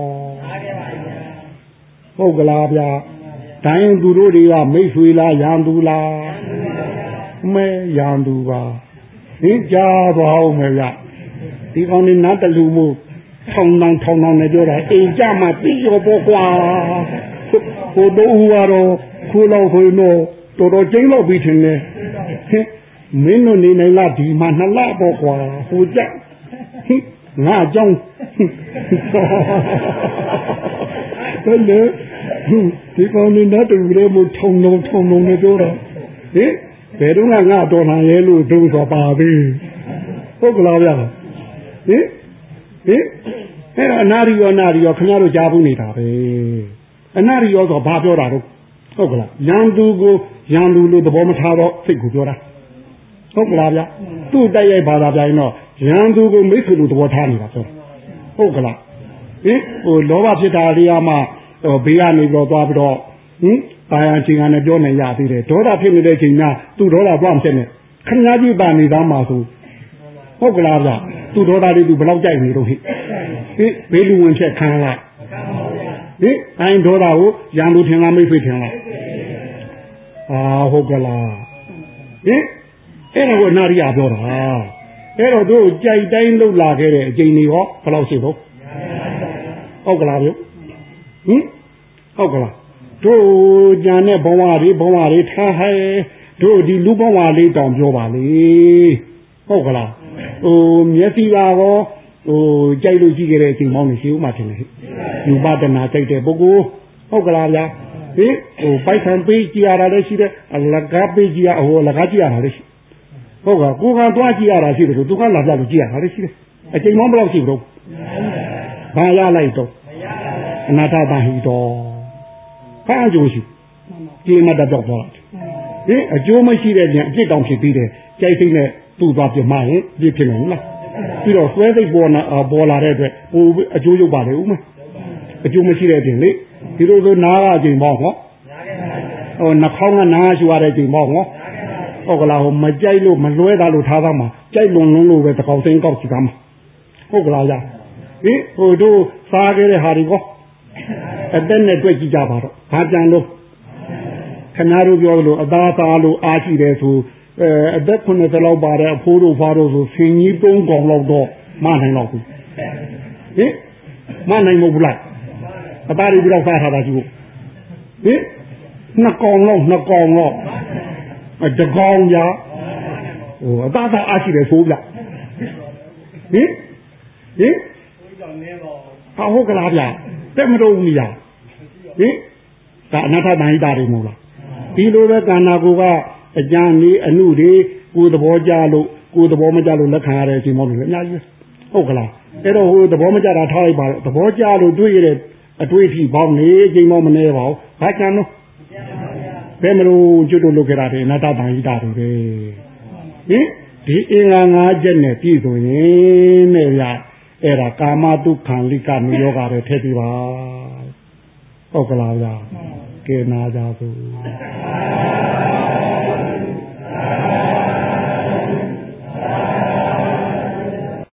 ဟုတ်ကလားဗျာတိုင်းသူတို့တွေကမိတ်ဆွေလားရန်သူလားမဲရန်သူပါဟင်ကြားသွားအောင်မယ်ဗျဒီကောင်နေနတ်တလူမှုထောင်ထောင်ထောင်ထောင်နဲ့ပြောတာအိမ်ကြမှာပြီးရောပေါ့ကွာဟိုတို့ဦးကတော့ခိုးလောက်ဆိုရင်တော့တော်တော်ကျင်းလောက်ပြီးထင်တယ်ဟင်မင်းတို့နေနိုင်လားဒီမှာနှစ်လပေါ့ကွာဟိုကြဟင်ငါအကြောင်းဘယ်လဲဒီကောင်နေနတ်တလူတွေမို့ထောင်ထောင်ထောင်ထောင်နဲ့ပြောတာဟင်ဘယ်တော့ငါတော်လာရဲလို့တုံးဆိုပါသေးဟုတ်ကလားဗျာဟင်ဟင်အဲ့တော့အနာရီရောအနာရီရောခင်ဗျားတို့ကြားဘူးနေတာပဲအနာရီရောဆိုဘာပြောတာတော့ဟုတ်ကလားရန်သူကိုရန်သူလို့သဘောမထားတော့စိတ်ကိုပြောတာဟုတ်ကလားဗျာသူ့တိုက်ရိုက်ဘာသာပြိုင်တော့ရန်သူကိုမိတ်ဆွေလို့သဘောထားနေတာပြောဟုတ်ကလားဟင်ဟိုလောဘဖြစ်တာလေးကမှဟိုဘေးကနေတော့သွားပြီးတော့ဟင်တာယာချင်းကနေပြောနေရသေးတယ်ဒေါသဖြစ်နေတဲ့ချိန်မှာသူ့ဒေါသသွားမဖြစ်နဲ့ခင်ဗျားကြီးပါနေသားမှာဆိုဟုတ်ကလားဗျာသူ့ဒေါသလေးသူဘယ်လောက်ကြိုက်နေတော့ဟိဟင်ဘေးလူဝင်ချက်ခံလားဟင်အိုင်ဒေါသကိုရန်သူထင်လားမိတ်ဆွေထင်လားအာဟုတ်ကလားဟင်အဲ့ဒါကိုနာရီယာပြောတာအဲ့တော့တို့ကြိုက်တိုင်းလှုပ်လာခဲ့တဲ့အချိန်တွေဟောဘယ်လောက်ရှိတော့ဟုတ်ကလားဗျဟင်ဟုတ်ကလားတို့ညာနဲ့ဘဝတွေဘဝတွေထားဟဲတို့ဒီလူဘဝလေးတောင်ပြောပါလေဟုတ်ကလားဟိုမျက်စိပါရောဟိုကြိုက်လို့ကြည့်ခဲ့တဲ့အချိန်မောင်းနေရှိဦးမှထင်တယ်ယူပဒနာကြိုက်တဲ့ပုဂ္ဂိုလ်ဟုတ်ကလားဗျာဟင်ဟိုပိုက်ဆံပေးကြည့်ရတာလည်းရှိတယ်အလကားပေးကြည့်ရဟိုလကားကြည့်ရတာလည်းရှိဟုတ်ကကိုကသွားကြည့်ရတာရှိတယ်သူကလာပြလို့ကြည့်ရတာလည်းရှိတယ်အချိန်မောင်းဘယ်လောက်ရှိဘူးဘာရလိုက်တော့အနာထတာဟိတော်ဖားကြိုးရှိဒီမှာတော့တော့ဟင်အကျိုးမရှိတဲ့ပြန်အပြစ်တောင်ဖြစ်ပြီးတယ်ကြိုက်စိမ့်နဲ့သူ့သွားပြမှရင်ပြစ်ဖြစ်မယ်လားပြီးတော့ဆွဲသိပ်ပေါ်လာပေါ်လာတဲ့အတွက်ဟိုအကျိုးရုပ်ပါလေဦးမအကျိုးမရှိတဲ့ပြင်လေဒီလိုဆိုနားကအချိန်ပေါ့ဟောဟိုနှာခေါင်းကနားရှူရတဲ့အချိန်ပေါ့ဟောဟုတ်ကလားဟိုမကြိုက်လို့မလွဲတာလို့ထားသားမှာကြိုက်လွန်လွန်းလို့ပဲတကောင်သိန်းကောက်စီသားမှာဟုတ်ကလားဗျာဟင်ဟိုတို့စားခဲ့တဲ့ဟာတွေကောအသက်နဲ့တွေ့ကြည့်ကြပါတော့ဘာကြံလို့ခင်ဗျားတို့ပြောလို့အသားသားလို့အားရှိတယ်ဆိုအဲအသက်ခုနှစ်လောက်ပါတဲ့အဖိုးတို့ဖားတို့ဆိုဆင်ကြီးသုံးកောင်လောက်တော့မနိုင်တော့ဘူးဟင်မနိုင်မဟုတ်ဘူးလားအသားတွေပြီးတော့စားထားတာကြည့်ဟင်နှစ်កောင်လောက်နှစ်កောင်လောက်အတကောင်ညာဟိုအသားသားအားရှိတယ်ဆိုဗျဟင်ဟင်ဟာဟုတ်ကလားဗျတက်မတော့ဘူးညာဟင်ဒါအနာထတန်ဟိတာတွေမဟုတ်လားဒီလိုပဲကန္နာကိုကအကြံနေအမှုတွေကိုယ်သဘောကျလို့ကိုယ်သဘောမကျလို့လက်ခံရတဲ့အချိန်မှလည်းအများကြီးဟုတ်ကလားအဲ့တော့ဟိုသဘောမကျတာထားလိုက်ပါတော့သဘောကျလို့တွေ့ရတဲ့အတွေ့အထိပေါင်းနေအချိန်မှမနေပါဘူးဘာကြံလို့ဘယ်မလို့ကျွတ်တို့လုပ်ကြတာတွေအနာတတန်ဟိတာတွေပဲဟင်ဒီအင်္ဂါ၅ချက်နဲ့ပြည့်စုံရင်တဲ့ဗျအဲ့ဒါကာမတုခံလိကနိယောဂပဲထည့်ပြပါဟုတ်ကလားဗျကဲနာကြစို့